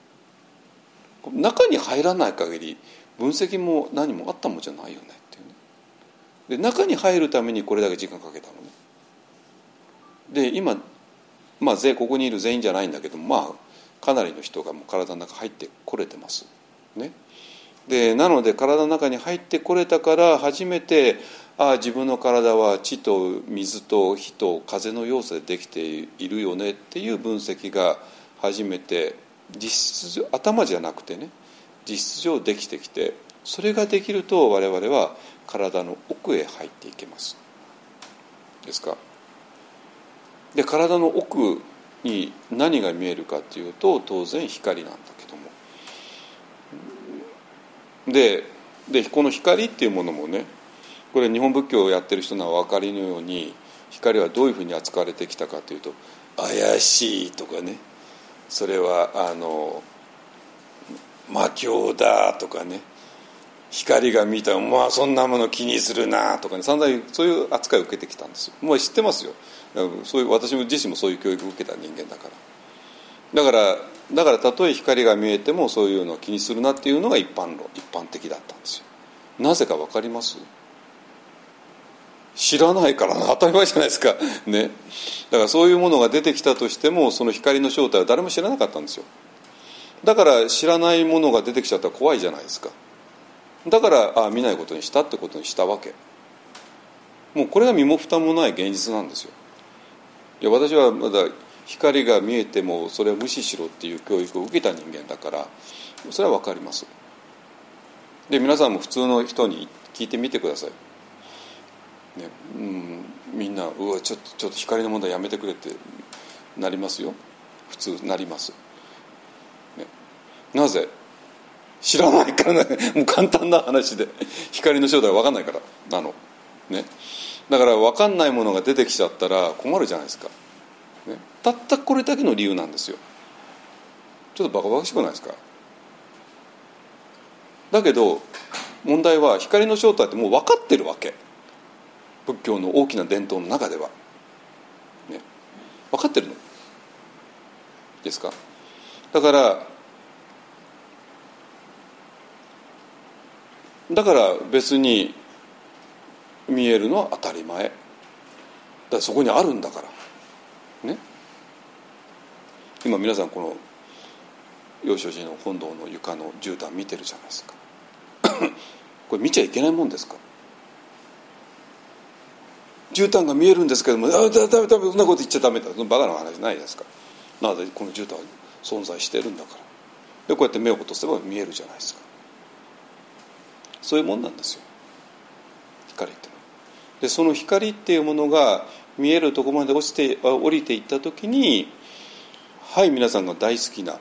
中に入らない限り分析も何もあったもんじゃないよねっていうね。で中に入るためにこれだけ時間かけたのね。で今まあ、ここにいる全員じゃないんだけど、まあ、かなりの人がもう体の中入ってこれてます、ね、でなので体の中に入ってこれたから初めて、ああ自分の体は地と水と火と風の要素でできているよねっていう分析が初めて実質上、頭じゃなくてね、実質上できてきて、それができると我々は体の奥へ入っていけます。 ですか。で体の奥に何が見えるかっていうと当然光なんだけども、ででこの光っていうものもね、これ日本仏教をやってる人のお分かりのように、光はどういうふうに扱われてきたかというと、怪しいとかね、それはあの魔境だとかね、光が見たらまあそんなもの気にするなとかね、散々そういう扱いを受けてきたんですよ。もう知ってますよ。そういう私自身もそういう教育を受けた人間だから。だからだからたとえ光が見えてもそういうのを気にするなっていうのが一般論、一般的だったんですよ。なぜか分かります？知らないからな、当たり前じゃないですかね。だからそういうものが出てきたとしても、その光の正体は誰も知らなかったんですよ。だから知らないものが出てきちゃったら怖いじゃないですか。だからあ見ないことにしたってことにしたわけ。もうこれが身も蓋もない現実なんですよ。いや私はまだ光が見えてもそれを無視しろっていう教育を受けた人間だから、それは分かります。で皆さんも普通の人に聞いてみてください、ね、うん、みんなうわちょっとちょっと光の問題やめてくれってなりますよ。普通なります、ね、なぜ？知らないからね。もう簡単な話で光の正体は分かんないからなの、ね、だから分かんないものが出てきちゃったら困るじゃないですか、ね、たったこれだけの理由なんですよ。ちょっとバカバカしくないですか？だけど問題は光の正体ってもう分かってるわけ。仏教の大きな伝統の中では、ね、分かってるのですか。だからだから別に見えるのは当たり前だから、そこにあるんだからね。今皆さんこの陽照寺の本堂の床の絨毯見てるじゃないですかこれ見ちゃいけないもんですか？絨毯が見えるんですけども、あだだだめそんなこと言っちゃダメだ、そのバカな話ないですか。なぜこの絨毯は存在してるんだから。でこうやって目を落とせば見えるじゃないですか。そういうもんなんですよ、光ってのは。でその光っていうものが見えるところまで落ちて降りていったときに、はい皆さんが大好きな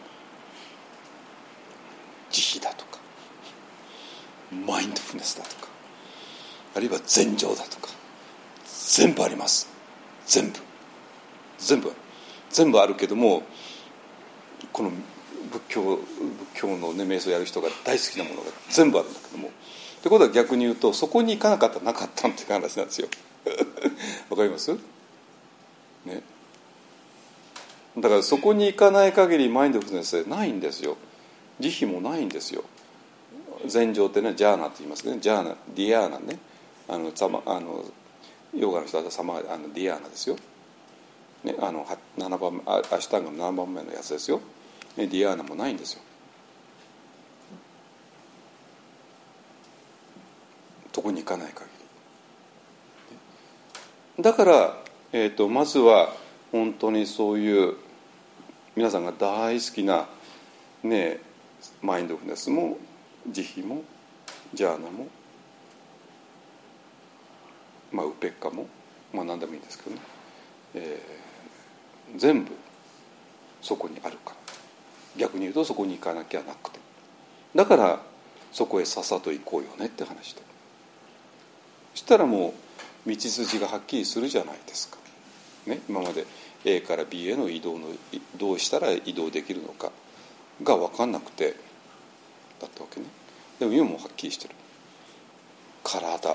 慈悲だとかマインドフルネスだとか、あるいは禅情だとか、全部あります。全部全部全部あるけども、この仏教仏教のね瞑想をやる人が大好きなものが全部あるんだけども、ってことは逆に言うとそこに行かなかったらなかったっていう話なんですよわかります？ね。だからそこに行かない限りマインドフルネスでないんですよ。慈悲もないんですよ。禅情ってね、ジャーナって言いますね。ジャーナ、ディアーナね。あのサマあのヨガの人はサマあのディアーナですよ。ね、あのななばんめ、アシュタンガのななばんめのやつですよ。ね、ディアーナもないんですよ。そこに行かない限り。だから、えーと、まずは本当にそういう皆さんが大好きな、ね、マインドフルネスも慈悲もジャーナも、まあ、ウペッカも、まあ、何でもいいんですけどね、えー、全部そこにあるから。逆に言うとそこに行かなきゃなくて、だからそこへさっさと行こうよねって話で、そしたらもう道筋がはっきりするじゃないですか、ね、今まで A から B への移動のどうしたら移動できるのかが分かんなくてだったわけね。でも今もはっきりしてる。体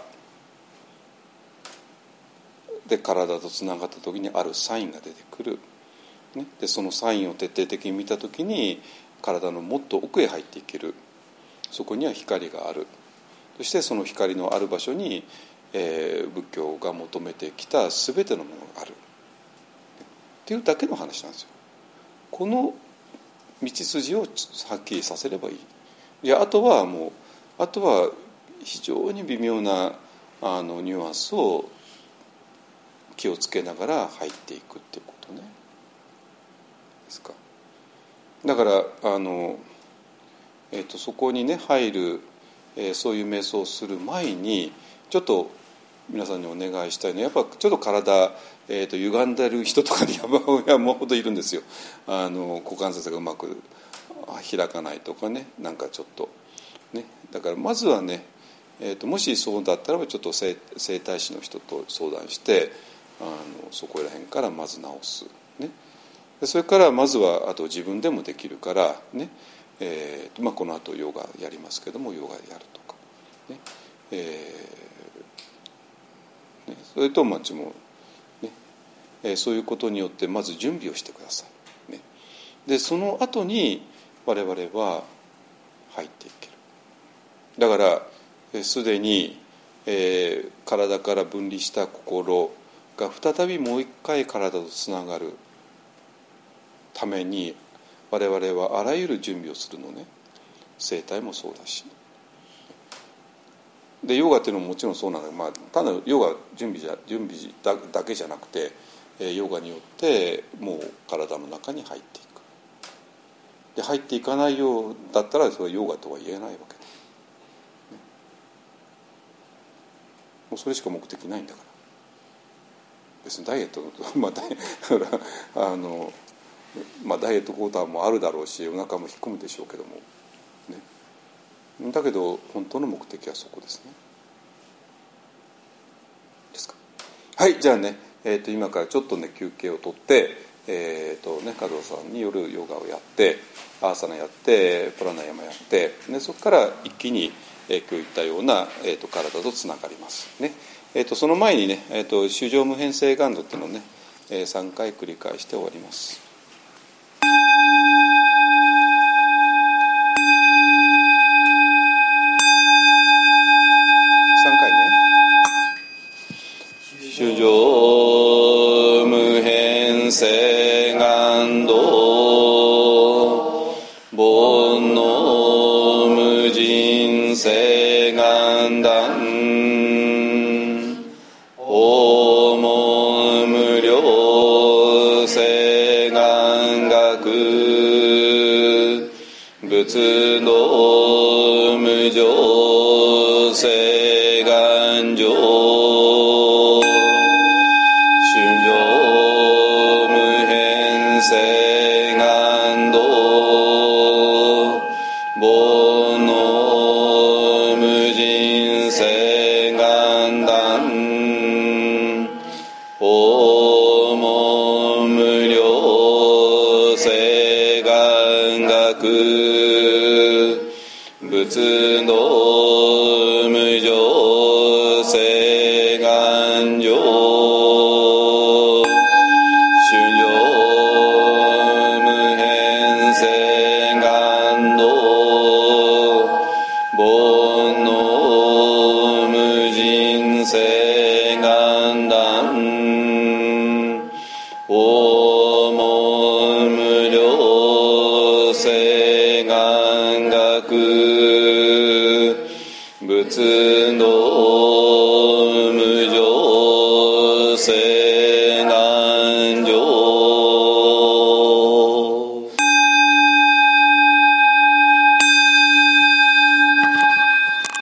で体とつながった時にあるサインが出てくる、ね、でそのサインを徹底的に見た時に体のもっと奥へ入っていける。そこには光がある。そしてその光のある場所に、えー、仏教が求めてきた全てのものがあるっていうだけの話なんですよ。この道筋をはっきりさせればいい。いやあとはもうあとは非常に微妙なあのニュアンスを気をつけながら入っていくっていうことねですか。だからあの、えーと、そこにね入る、えー、そういう瞑想をする前にちょっと皆さんにお願いしたいのはやっぱちょっと体、えー、と歪んでる人とかに山ほどいるんですよ。あの股関節がうまく開かないとかね、なんかちょっとね、だからまずはね、えー、ともしそうだったらちょっと 整, 整体師の人と相談してあのそこら辺からまず治す、ね、でそれからまずはあと自分でもできるからね、えーとまあ、この後ヨガやりますけどもヨガやるとか、ねえーね、それとまちも、ねえー、そういうことによってまず準備をしてください、ね、でその後に我々は入っていける。だからすでに、えー、体から分離した心が再びもう一回体とつながるために我々はあらゆる準備をするのね。整体もそうだしでヨガっていうのももちろんそうなんだけど、まあ、単なるヨガ準備じゃ準備 だ, だけじゃなくてヨガによってもう体の中に入っていく。で入っていかないようだったらそれはヨガとは言えないわけだ、ね、もうそれしか目的ないんだから。別にダイエットまあダイあの、まあ、ダイエットコーターもあるだろうしお腹も引っ込むでしょうけども、ね、だけど本当の目的はそこですね。ですか。はい、じゃあね、えー、と今からちょっとね休憩を取って、えーとね、加藤さんによるヨガをやってアーサナやってプラナヤマやって、ね、そこから一気に、えー、今日言ったような、えー、と体とつながりますね。えー、とその前にね、えー、と衆生無変性願度っていうのをね、えー、さんかい繰り返して終わります。さんかいね。衆生無変性願度煩悩無尽性願断訪問無量性願学仏道無常性願上衆生無変性願度煩悩無尽性願断訪問無量性願学仏道無常性願上衆生無変性願度煩悩無尽性願断訪問無量性願学仏道無常性